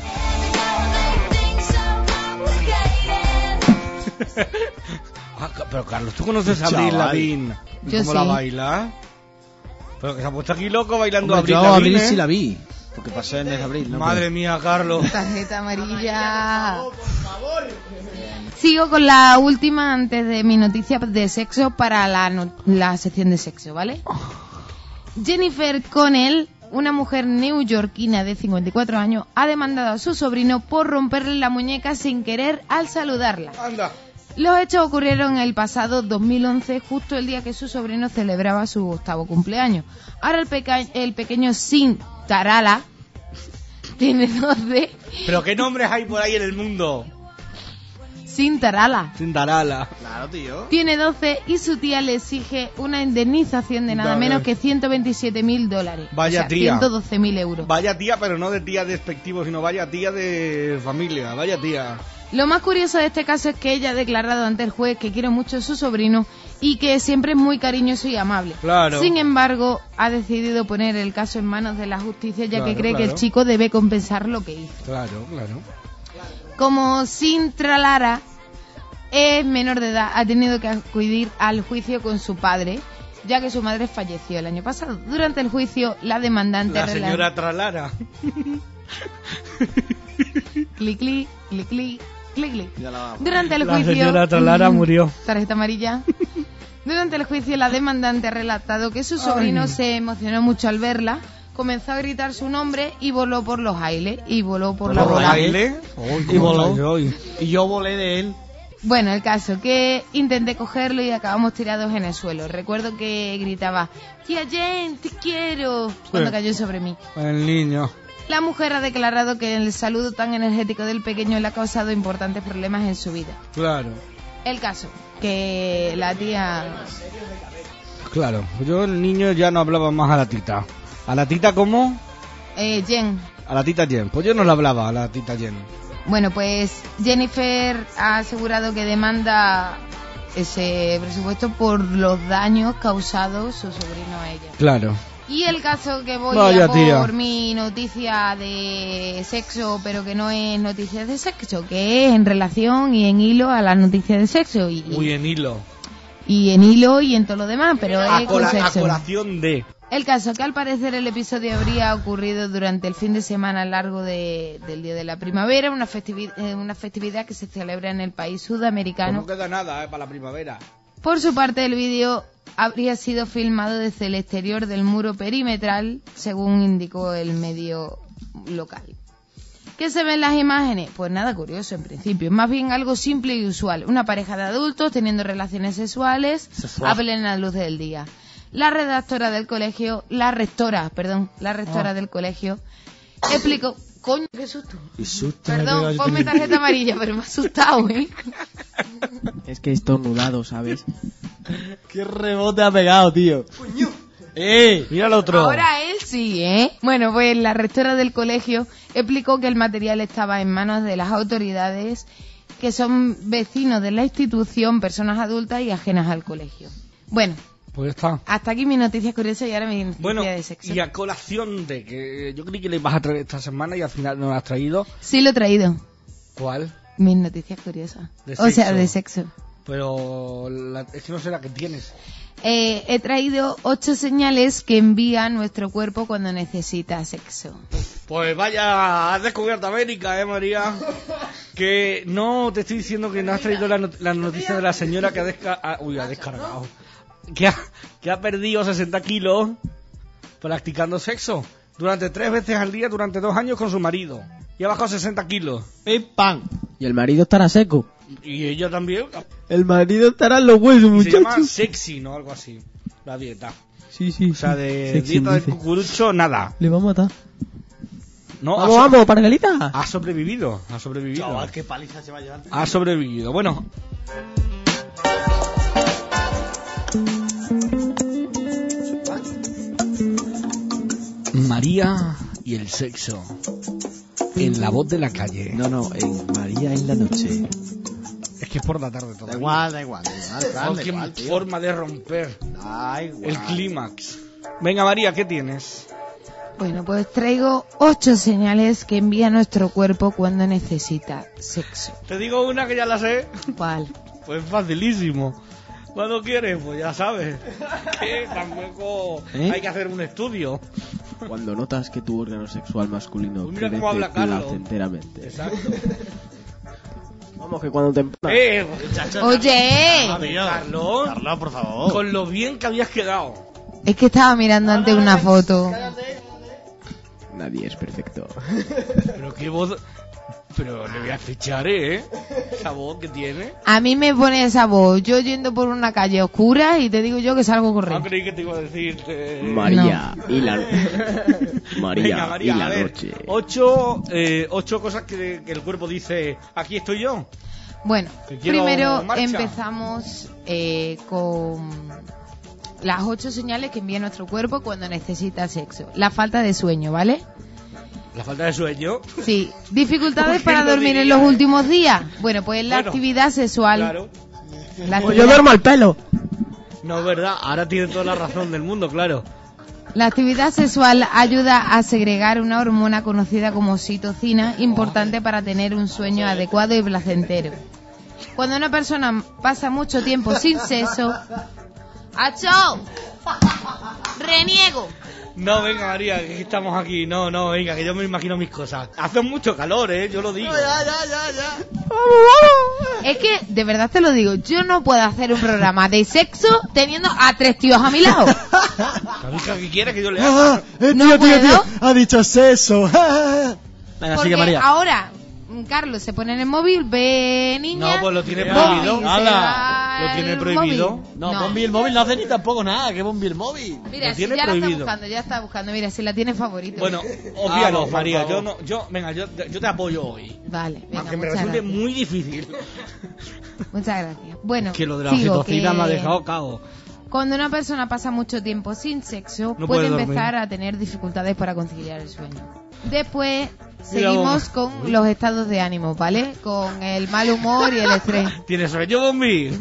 Ah, ca- pero Carlos, ¿tú conoces a Abril Chaval. Lavigne? ¿Y Yo cómo sí. la baila? Pero que se ha puesto aquí loco bailando Hombre, Abril yo a Lavigne. Abril ¿eh? sí la vi. Porque pasó en el mes de abril, ¿no? Madre mía, Carlos. Tarjeta amarilla. Sigo con la última antes de mi noticia de sexo para la, no- la sección de sexo, ¿vale? Jennifer Connell, una mujer neoyorquina de cincuenta y cuatro años, ha demandado a su sobrino por romperle la muñeca sin querer al saludarla. Anda. Los hechos ocurrieron el pasado dos mil once, justo el día que su sobrino celebraba su octavo cumpleaños. Ahora el, peca- el pequeño Sin Tarala tiene doce. ¿Pero qué nombres hay por ahí en el mundo? Sin Tarala Cinderala. Claro, tío. tiene doce y su tía le exige una indemnización de nada Vale. menos que ciento veintisiete mil dólares. Vaya o sea, tía. ciento doce mil euros. Vaya tía, pero no de tía despectivo, sino vaya tía de familia. Vaya tía. Lo más curioso de este caso es que ella ha declarado ante el juez que quiere mucho a su sobrino y que siempre es muy cariñoso y amable. Claro. Sin embargo, ha decidido poner el caso en manos de la justicia ya Claro, que cree que claro. el chico debe compensar lo que hizo. Claro, claro. Como Sintra Lara es menor de edad, ha tenido que acudir al juicio con su padre, ya que su madre falleció el año pasado. Durante el juicio, la demandante... La rela- señora Tralara. Clic, clic, clic, clic, clic, clic. Ya la vamos. Durante el La juicio... señora Tralara mm, murió. Tarjeta amarilla. Durante el juicio, la demandante ha relatado que su sobrino Ay. se emocionó mucho al verla, comenzó a gritar su nombre y voló por los aires, y voló por la ¿Por los bola. aires? Uy, Y ¿cómo voló. estáis hoy? Y yo volé de él. Bueno, el caso que intenté cogerlo y acabamos tirados en el suelo. Recuerdo que gritaba, tía Jen, te quiero, cuando Sí. cayó sobre mí. El niño. La mujer ha declarado que el saludo tan energético del pequeño le ha causado importantes problemas en su vida. Claro. El caso, que la tía... Claro. Yo el niño ya no hablaba más a la tita. ¿A la tita cómo? Eh, Jen, A la tita Jen. Pues yo no le hablaba a la tita Jen. bueno, pues Jennifer ha asegurado que demanda ese presupuesto por los daños causados su sobrino a ella. Claro. Y el caso que voy Vaya, a por tía. mi noticia de sexo, pero que no es noticia de sexo, que es en relación y en hilo a las noticias de sexo. Y, Muy en hilo. y en hilo y en todo lo demás, pero A, es con cola- a sexo. colación de... El caso que al parecer el episodio habría ocurrido durante el fin de semana largo de- del Día de la Primavera, una, festivi- eh, una festividad que se celebra en el país Pues sudamericano. no queda nada, eh, para la primavera. Por su parte, el vídeo habría sido filmado desde el exterior del muro perimetral, según indicó el medio local. ¿Qué se ve en las imágenes? Pues nada curioso en principio, es más bien algo simple y usual. Una pareja de adultos teniendo relaciones sexuales Sexual. a plena luz del día. La redactora del colegio, la rectora, perdón, la rectora del colegio, explicó... Coño, qué susto. Y susto me pega, Perdón, yo ponme también. tarjeta amarilla, pero me ha asustado, ¿eh? Es que he estornudado, ¿sabes? Qué rebote ha pegado, tío. ¡Eh! Mira el otro. Ahora él sí, ¿eh? Bueno, pues la rectora del colegio explicó que el material estaba en manos de las autoridades, que son vecinos de la institución, personas adultas y ajenas al colegio. Bueno, Pues está. hasta aquí mis noticias curiosas y ahora mi noticia Bueno, de sexo. y a colación de que yo creí que le ibas a traer esta semana y al final no la has traído. Sí lo he traído, ¿Cuál? mis noticias curiosas. De O sea, sexo. de sexo. Pero la- es que no sé la que tienes. Eh, he traído ocho señales que envía nuestro cuerpo cuando necesita sexo. Pues vaya, has descubierto América, ¿eh, María? Que no te estoy diciendo que no has traído la, not- la noticia de la señora que ha, desca- ah, uy, ha descargado. Que ha, que ha perdido sesenta kilos practicando sexo durante tres veces al día durante dos años con su marido. Y ha bajado sesenta kilos. ¡Pim, pam! Y el marido estará seco. Y ella también. El marido estará en los huesos, Y se llama muchachos. sexy, ¿no? Algo así. La dieta. Sí, sí. O sea, de Sexy, dieta de dice. cucurucho, nada. Le va a matar. No, ha Vamos, so- vamos, Pargalita. ha sobrevivido. Ha sobrevivido. Chaval, qué paliza se va a llevar. Ha sobrevivido. Bueno. María y el sexo. En la voz de la calle. No, no, en María en la noche. Es que es por la tarde Da todavía. igual, da igual, da igual, Fran, Oh, da qué igual, tío. forma de romper Da igual. el clímax. Venga, María, ¿qué tienes? Bueno, pues traigo ocho señales que envía nuestro cuerpo cuando necesita sexo. Te digo una que ya la sé. ¿Cuál? Pues facilísimo. Cuando quieres, pues ya sabes. Que tampoco ¿Eh? hay que hacer un estudio. Cuando notas que tu órgano sexual masculino Pues mira crece cómo habla Carlos. placenteramente. Exacto. Vamos, que cuando te empujas. Eh, Oye, Carlos, Carlos, por favor. con lo bien que habías quedado. es que estaba mirando antes una foto. Nadie es perfecto. Pero qué voz. Pero le voy a fichar, ¿eh? Esa voz que tiene. A mí me pone esa voz, yo yendo por una calle oscura y te digo yo que salgo No corriendo. creí que te iba a decir. eh, María y la María, Venga, María, y la a ver, noche. Ocho, eh, ocho cosas que, que el cuerpo dice: aquí estoy yo. Bueno, Que quiero primero marcha. empezamos eh, con las ocho señales que envía nuestro cuerpo cuando necesita sexo. La falta de sueño, ¿vale? La falta de sueño. Sí. ¿Dificultades ¿Por qué para lo dormir en diría, los eh? últimos días? Bueno, pues la Bueno, actividad sexual. Claro. La Pues yo actividad, duermo al pelo. No, es verdad. Ahora tiene toda la razón del mundo, claro. la actividad sexual ayuda a segregar una hormona conocida como oxitocina, importante para tener un sueño adecuado y placentero. Cuando una persona pasa mucho tiempo sin sexo... ¡Acho! ¡Reniego! No, venga, María, que estamos aquí. No, no, venga, que yo me imagino mis cosas. Hace mucho calor, ¿eh? Yo lo digo. Ya, ya, ya, ya. Es que, de verdad te lo digo, yo no puedo hacer un programa de sexo teniendo a tres tíos a mi lado. La hija que quiera que yo le haga. Ah, eh, No tío, tío, puedo. tío, ha dicho sexo. Venga, Porque sigue María. ahora, mm, Carlos se pone en el móvil, ve niña... No, pues lo tiene Bombi prohibido. se ¡Hala! va Lo tiene al prohibido. móvil. No, Bombi el móvil no hace ni tampoco nada. ¿Qué Bombi el móvil? Mira, Lo si tiene ya la está prohibido. buscando, ya está buscando. Mira, si la tiene favorito. Bueno, Ah, obvialo, no, por María. favor. Yo no, yo, venga, yo, yo te apoyo hoy. Vale, venga, Aunque me muchas resulte gracias. muy difícil. Muchas gracias. Bueno, Que lo de la sigo, oxitocina que me ha dejado cao. Cuando una persona pasa mucho tiempo sin sexo, No puede puede dormir. empezar a tener dificultades para conciliar el sueño. Después, Mira, seguimos vamos. con los estados de ánimo, ¿vale? Con el mal humor y el estrés. ¿Tienes sueño, Bombi?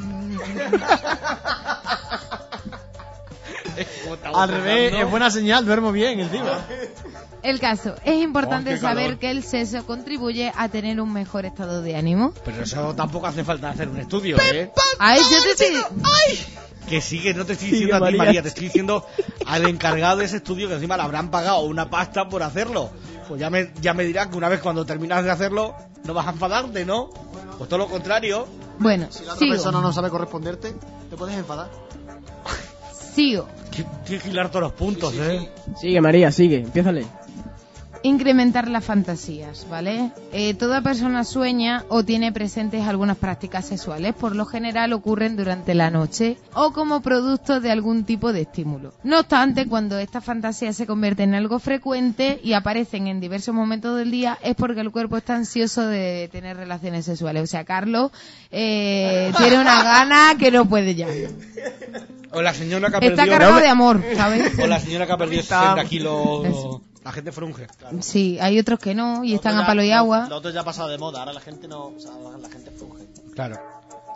Al revés, es buena señal, duermo bien encima. El caso, es importante Oh, qué saber calor. que el sexo contribuye a tener un mejor estado de ánimo. Pero eso tampoco hace falta hacer un estudio, ¿eh? Ay, yo te estoy... Que sí, que no te estoy Sigue, diciendo a ti, María. María, te estoy diciendo al encargado de ese estudio que encima le habrán pagado una pasta por hacerlo. Pues ya me, ya me dirás que una vez cuando terminas de hacerlo, no vas a enfadarte, ¿no? Pues todo lo contrario. Bueno, Si la otra sigo, persona no sabe corresponderte, te puedes enfadar. sigo. Que- Tienes que hilar todos los puntos, ¿eh? Sigue, María, sigue. Empiézale. Incrementar las fantasías, ¿vale? Eh, toda persona sueña o tiene presentes algunas prácticas sexuales. Por lo general ocurren durante la noche o como producto de algún tipo de estímulo. No obstante, cuando estas fantasías se convierten en algo frecuente y aparecen en diversos momentos del día, es porque el cuerpo está ansioso de tener relaciones sexuales. O sea, Carlos eh, tiene una gana que no puede ya. O la señora que ha Está perdido... cargado de amor, ¿sabes? O la señora que ha perdido sesenta kilos... Eso. La gente frunge. Sí, hay otros que no y están Lo a otro palo y ya- agua. Lo otro ya ha pasado de moda, ahora la gente no. O sea, la gente frunge. Claro.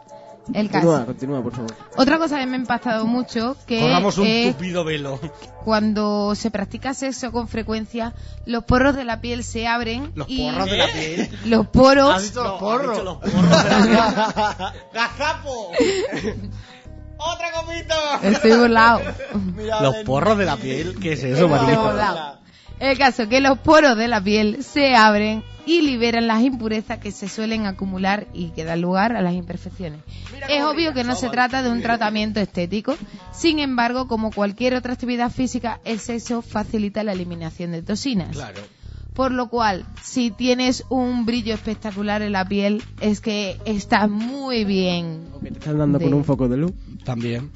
El Continúa, caso. continúa, por favor. Otra cosa que me ha impactado mucho, que Pongamos un es tupido velo. cuando se practica sexo con frecuencia, los poros de la piel se abren Los y porros de la piel. los poros ¿Has visto los porros? Los porros de la piel. ¡Gazapo! ¡Otra copita! estoy burlado. Los porros de la piel, ¿qué es eso, Estoy María? burlado. El caso que los poros de la piel se abren y liberan las impurezas que se suelen acumular y que dan lugar a las imperfecciones. Es obvio que no se trata de un tratamiento estético, sin embargo, como cualquier otra actividad física, el sexo facilita la eliminación de toxinas. Claro. Por lo cual, si tienes un brillo espectacular en la piel, es que estás muy bien. O que te están dando de- con un foco de luz. También.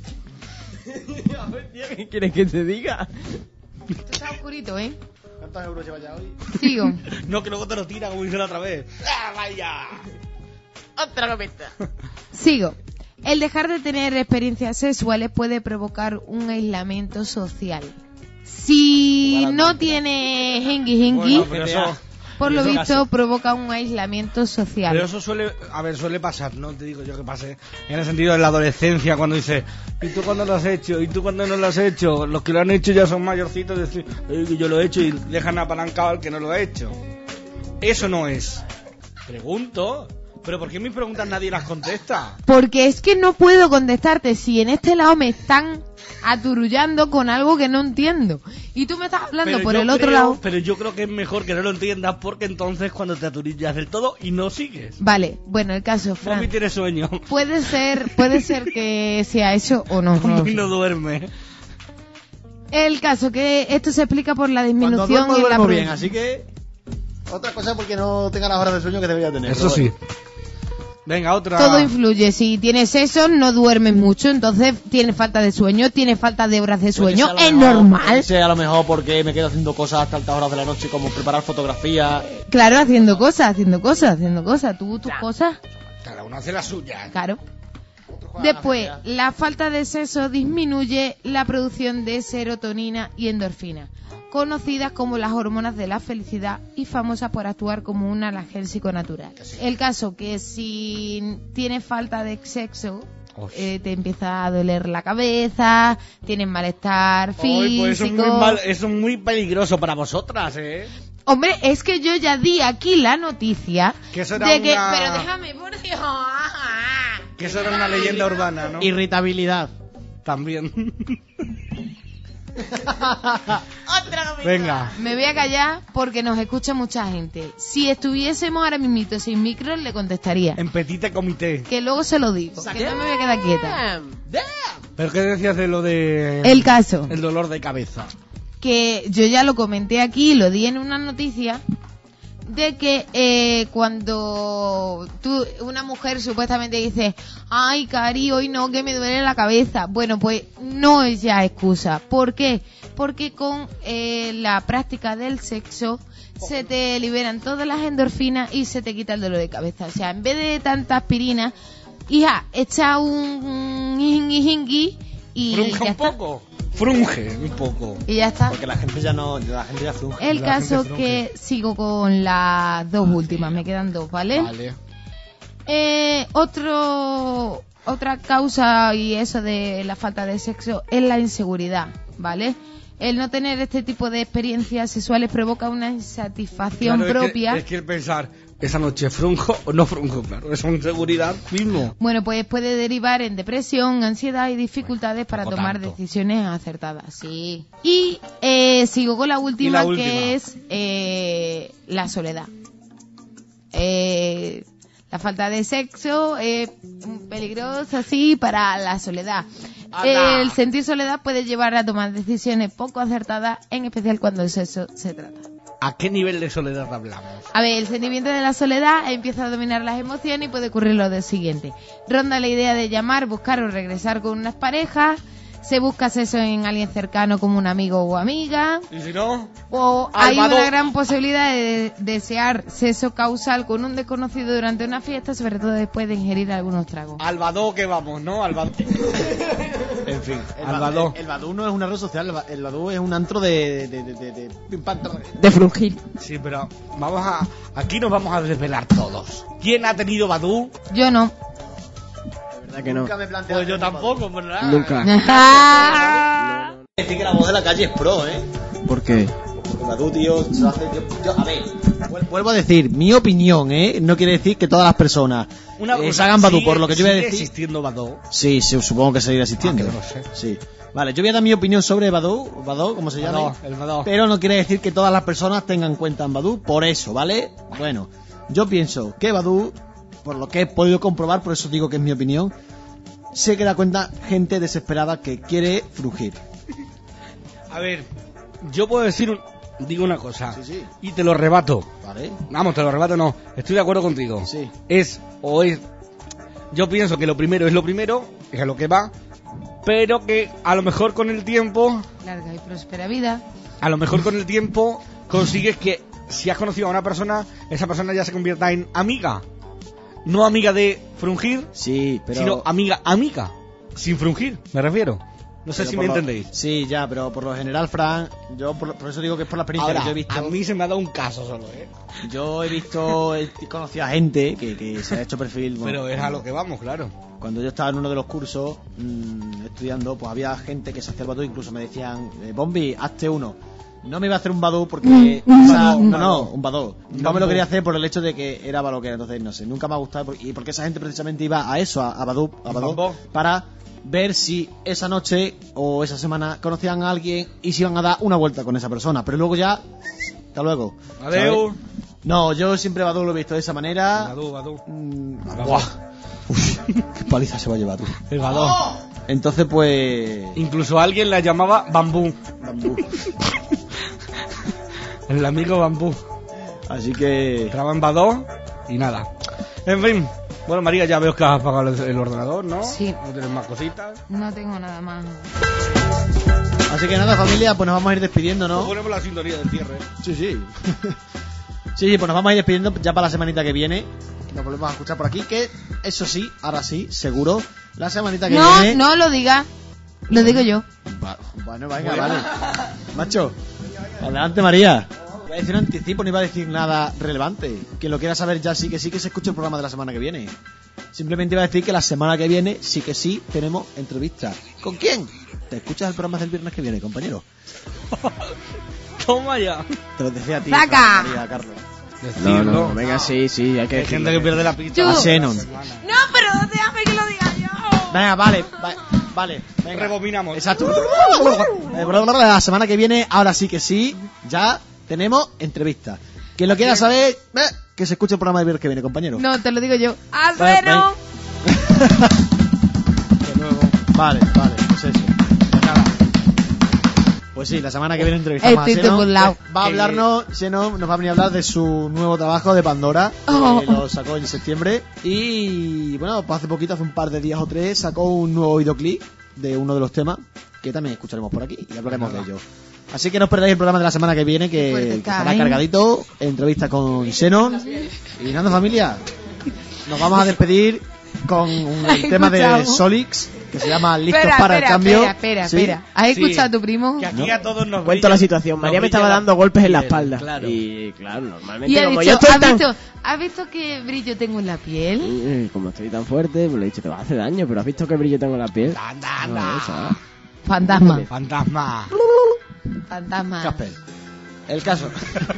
¿Qué quieres que te diga? Está oscurito, ¿eh? ¿Cuántos euros lleva ya hoy? Sigo. No, que luego te lo tira como hice la otra vez. ¡Ah, vaya! Otra copita. Sigo. El dejar de tener experiencias sexuales puede provocar un aislamiento social. Si no tienes hingi hingi, Bueno, pero eso... por lo eso visto caso- provoca un aislamiento social. Pero eso suele, a ver, suele pasar, no te digo yo que pase. En el sentido de la adolescencia, cuando dices, ¿y tú cuándo lo has hecho? ¿Y tú cuándo no lo has hecho? Los que lo han hecho ya son mayorcitos, y decir, "Eh, que yo lo he hecho", y dejan apalancado al que no lo ha hecho. Eso no es. Pregunto. ¿Pero por qué mis preguntas nadie las contesta? Porque es que no puedo contestarte si en este lado me están aturullando con algo que no entiendo. Y tú me estás hablando Pero por yo el otro creo- lado. Pero yo creo que es mejor que no lo entiendas, porque entonces cuando te aturillas del todo y no sigues. Vale, bueno, el caso, Fran. Mami tiene sueño. Puede ser, puede ser que sea eso o no. no lo Y sé. no duerme. El caso que esto se explica por la Cuando disminución duermo, en la duermo pro- bien, así que... Otra cosa porque no tenga las horas de sueño que debería tener. Eso pero sí. bueno. Venga, otra. Todo influye. Si tienes eso, no duermes mucho, entonces tienes falta de sueño, tienes falta de horas de sueño. Puede ser a Es lo mejor- normal. puede ser a lo mejor porque me quedo haciendo cosas hasta altas horas de la noche, como preparar fotografías. Claro, haciendo cosas, haciendo cosas, haciendo cosas. Tú, tus cosas. Cada uno hace la suya. Claro. Después, la falta de sexo disminuye la producción de serotonina y endorfina, conocidas como las hormonas de la felicidad y famosas por actuar como un analgésico natural. El caso que si tienes falta de sexo, eh, te empieza a doler la cabeza, tienes malestar físico. Ay, pues eso es muy mal, eso es muy peligroso para vosotras, ¿eh? Hombre, es que yo ya di aquí la noticia Que eso era de que... una- Pero déjame, por Dios. Que eso era una leyenda urbana, ¿no? Irritabilidad. También. Otra vez. Venga. Me voy a callar porque nos escucha mucha gente. Si estuviésemos ahora mismito sin micro, le contestaría. En petite comité. Que luego se lo digo, que no me voy a quedar quieta. ¿Pero qué decías de lo de... El caso, El dolor de cabeza? que yo ya lo comenté aquí, lo di en una noticia, de que eh, cuando tú, una mujer supuestamente dice, ay, Cari, hoy no, que me duele la cabeza. Bueno, pues no es ya excusa. ¿Por qué? Porque con eh, la práctica del sexo se te liberan todas las endorfinas y se te quita el dolor de cabeza. O sea, en vez de tanta aspirina, hija, echa un hingui hingui y Frunge ya un está. poco. Frunge un poco. Y ya está. Porque la gente ya no, la gente ya frunge. El La caso gente que sigo con las dos últimas, me quedan dos, ¿vale? Vale. Eh, otro, otra causa y eso de la falta de sexo es la inseguridad, ¿vale? El no tener este tipo de experiencias sexuales provoca una insatisfacción Claro, es que- propia. Es que, el pensar, esa noche frunjo o no frunjo, claro, es una inseguridad mismo. Bueno, pues puede derivar en depresión, ansiedad y dificultades para tampoco tomar tanto. decisiones acertadas. Sí. Y eh, sigo con la última, la última. que es eh, la soledad. Eh, la falta de sexo es peligrosa, sí, para la soledad. ¡Hala! El sentir soledad puede llevar a tomar decisiones poco acertadas, en especial cuando el sexo se trata. ¿A qué nivel de soledad hablamos? A ver, el sentimiento de la soledad empieza a dominar las emociones y puede ocurrir lo del siguiente. Ronda la idea de llamar, buscar o regresar con unas parejas. Se busca sexo en alguien cercano como un amigo o amiga. ¿Y si no? O hay Alvador. una gran posibilidad de desear sexo causal con un desconocido durante una fiesta, sobre todo después de ingerir algunos tragos. Al Badó que vamos, ¿no? Al Badó. En fin, El, al Ba- Badó. el, el Badoo no es una red social, el Ba- el Badoo es un antro de... de, de, de, de, de- De frungir. Sí, pero vamos a... Aquí nos vamos a desvelar todos. ¿Quién ha tenido Badú? Yo no. ¿Verdad que no? Nunca me he planteado. Pues yo tampoco, ¿verdad? Nunca. Decir que la voz de la calle es pro, ¿eh? ¿Por qué? Porque Badoo, tío, se lo hace. Yo, yo- a ver, vuel- vuelvo a decir, mi opinión, ¿eh? No quiere decir que todas las personas Una eh, se cosa, hagan Badoo, sigue- por lo que yo voy a sigue decir. existiendo Badoo. Sí, sí, supongo que seguirá existiendo. Ah, que no lo sé. Sí. Vale, yo voy a dar mi opinión sobre Badoo, Badoo, como se llama. Badoo, el Badoo. Pero no quiere decir que todas las personas tengan cuenta en Badoo, por eso, ¿vale? Bueno, yo pienso que Badoo, por lo que he podido comprobar, por eso digo que es mi opinión, se que da cuenta gente desesperada que quiere frugir. A ver, yo puedo decir, un- digo una cosa, Sí, sí. y te lo rebato. ¿Vale? Vamos, te lo rebato, no. Estoy de acuerdo contigo. Sí. Es o es. Yo pienso que lo primero es lo primero, es a lo que va, pero que a lo mejor con el tiempo, Larga y próspera vida. a lo mejor con el tiempo consigues que si has conocido a una persona, esa persona ya se convierta en amiga. No amiga de frungir, Sí, pero... sino amiga, amiga, sin frungir, me refiero. No sé pero si por me lo- entendéis. Sí, ya, pero por lo general, Fran, yo por, por eso digo que es por la experiencia Ahora, que yo he visto. a mí se me ha dado un caso solo, ¿eh? Yo he visto, he conocido a gente que, que se ha hecho perfil. bueno, Pero es a lo que vamos, claro. Cuando yo estaba en uno de los cursos mmm, estudiando, pues había gente que se hacía el Badoo, incluso me decían, eh, Bombi, hazte uno. No me iba a hacer un Badoo porque... Un esa- Badoo. no, no, un Badoo. No Badoo. me lo quería hacer por el hecho de que era lo que era, entonces no sé, nunca me ha gustado. por- Y porque esa gente precisamente iba a eso, a, a Badoo, a Badoo, Badoo. para ver si esa noche o esa semana conocían a alguien y se iban a dar una vuelta con esa persona. Pero luego ya... Hasta luego. Adeu. ¿sabes? No, yo siempre Badoo lo he visto de esa manera. Badoo, Badoo. Mm, Badoo. buah. Uf, qué paliza se va a llevar tú. El Badoo. Entonces, pues... Incluso alguien la llamaba Bambú. Bambú. El amigo Bambú. Así que... Traba en Badoo y nada. En fin. Bueno, María, ya veo que has apagado el, el ordenador, ¿no? Sí. No tienes más cositas. No tengo nada más. Así que nada, familia, pues nos vamos a ir despidiendo, Nos ¿no? ponemos la sintonía del cierre. Sí, sí. Sí, sí, pues nos vamos a ir despidiendo ya para la semanita que viene. Nos volvemos a escuchar por aquí, que eso sí, ahora sí, seguro, la semanita que No, viene... no lo diga. Lo digo yo. Va- Bueno, venga, vale. Macho, adelante, María. Voy a decir un anticipo, no iba a decir nada relevante. Quien lo quiera saber ya sí que sí que se escuche el programa de la semana que viene. Simplemente iba a decir que la semana que viene sí que sí tenemos entrevista. ¿Con quién? ¿Te escuchas el programa del viernes que viene, compañero? Toma ya. Te lo decía a ti, ¡Saca! María, Carlos. No, no, venga, sí, sí, hay que Hay gente que pierde la pista. A Xenon. No, pero déjame que lo diga yo. Venga, vale, va- vale. Venga. Rebobinamos. Exacto. Eh, La semana que viene, ahora sí que sí, ya tenemos entrevista. Quien lo quiera saber, eh, que se escuche el programa del viernes que viene, compañero. No, te lo digo yo. ¡A Vale, cero! De nuevo. Vale, vale, pues eso. Pues nada. Pues sí, la semana que viene entrevistamos Estoy a Xenon. turbulado. Va a hablarnos, Xenon nos va a venir a hablar de su nuevo trabajo de Pandora, Oh. que lo sacó en septiembre. Y bueno, pues hace poquito, hace un par de días o tres, sacó un nuevo videoclip de uno de los temas que también escucharemos por aquí y hablaremos de ello. Así que no os perdáis el programa de la semana que viene, que, Fuerte que estará cae. cargadito, entrevista con Xenon. Y nada, familia, nos vamos a despedir con un- el tema de Escuchamos. Solix, que se llama Listos Espera, para espera, el cambio. espera, espera, ¿Sí? espera. ¿Has Sí. escuchado a tu primo? Que aquí a todos nos Cuento brilla- la situación. nos María me brilla estaba la- dando golpes en la espalda. Claro. Y claro, normalmente Y ha como dicho, yo estoy ¿has tan... visto, ¿has visto qué brillo tengo en la piel? Eh, Como estoy tan fuerte, pues le he dicho, te va a hacer daño, pero ¿has visto qué brillo tengo en la piel? Anda, No, anda. eso, ¿eh? Fantasma. Fantasma. Fantasma. Casper. El caso.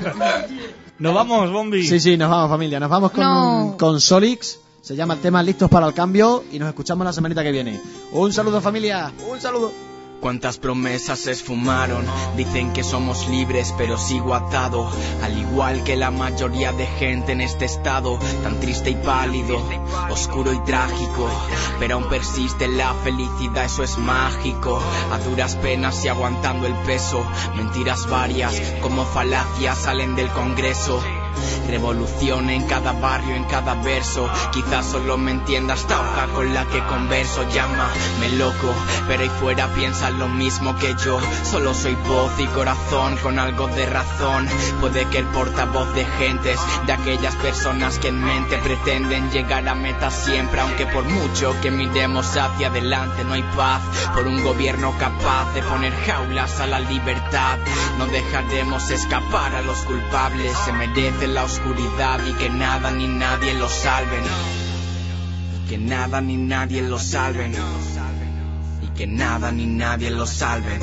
Nos vamos, Bombi. Sí, sí, nos vamos, familia. Nos vamos con, No. con Solix. Se llama el tema Listos para el cambio. Y nos escuchamos la semanita que viene. Un saludo, familia. Un saludo. Cuántas promesas se esfumaron, dicen que somos libres pero sigo atado, al igual que la mayoría de gente en este estado, tan triste y pálido, oscuro y trágico, pero aún persiste la felicidad, eso es mágico, a duras penas y aguantando el peso, mentiras varias como falacias salen del Congreso. Revolución en cada barrio, en cada verso. Quizás solo me entienda esta hoja con la que converso. Llámame loco, pero ahí fuera piensan lo mismo que yo. Solo soy voz y corazón con algo de razón. Puede que el portavoz de gentes, de aquellas personas que en mente pretenden llegar a meta siempre, aunque por mucho que miremos hacia adelante no hay paz. Por un gobierno capaz de poner jaulas a la libertad, no dejaremos escapar a los culpables. Se merecen la oscuridad y que nada ni nadie los salven. que nada ni nadie lo salven. Y que nada ni nadie lo salven.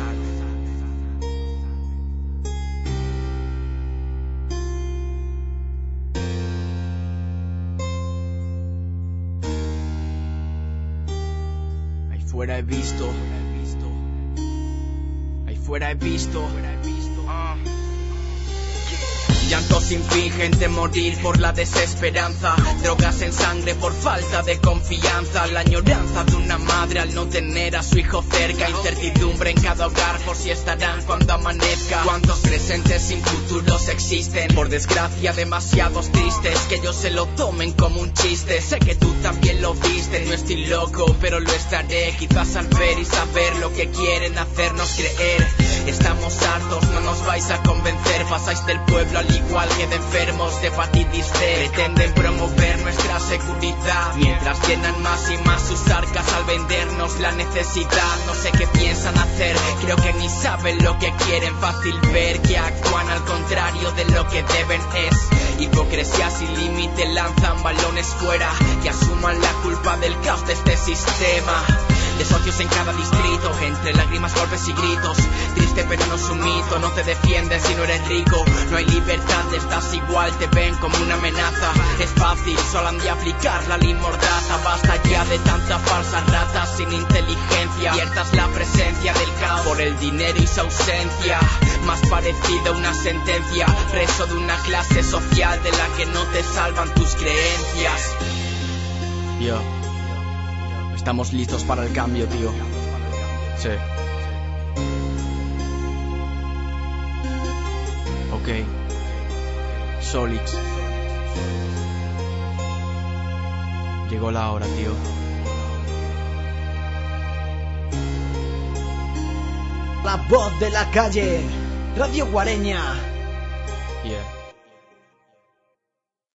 Ahí fuera he visto, ahí fuera he visto. Llanto sin fin, gente morir por la desesperanza. Drogas en sangre por falta de confianza. La añoranza de una madre al no tener a su hijo cerca. Incertidumbre en cada hogar por si estarán cuando amanezca. Cuántos presentes sin futuros existen. Por desgracia demasiados tristes, que ellos se lo tomen como un chiste. Sé que tú también lo viste, no estoy loco, pero lo estaré. Quizás al ver y saber lo que quieren hacernos creer. Estamos hartos, no nos vais a convencer. Pasáis del pueblo al igual que de enfermos de hepatitis C. Pretenden promover nuestra seguridad, mientras llenan más y más sus arcas al vendernos la necesidad. No sé qué piensan hacer, creo que ni saben lo que quieren. Fácil ver que actúan al contrario de lo que deben. Es hipocresía sin límite, lanzan balones fuera. Que asuman la culpa del caos de este sistema. De socios en cada distrito, entre lágrimas, golpes y gritos. Triste pero no es un mito, no te defiendes si no eres rico. No hay libertad, estás igual, te ven como una amenaza. Es fácil, solo han de aplicar la ley mordaza. Basta ya de tanta falsa rata sin inteligencia. Ciertas la presencia del caos por el dinero y su ausencia. Más parecida a una sentencia, preso de una clase social de la que no te salvan tus creencias. Yo Estamos listos para el cambio, tío. Sí. Ok. Solix. Llegó la hora, tío. La voz de la calle, Radio Guareña. Yeah.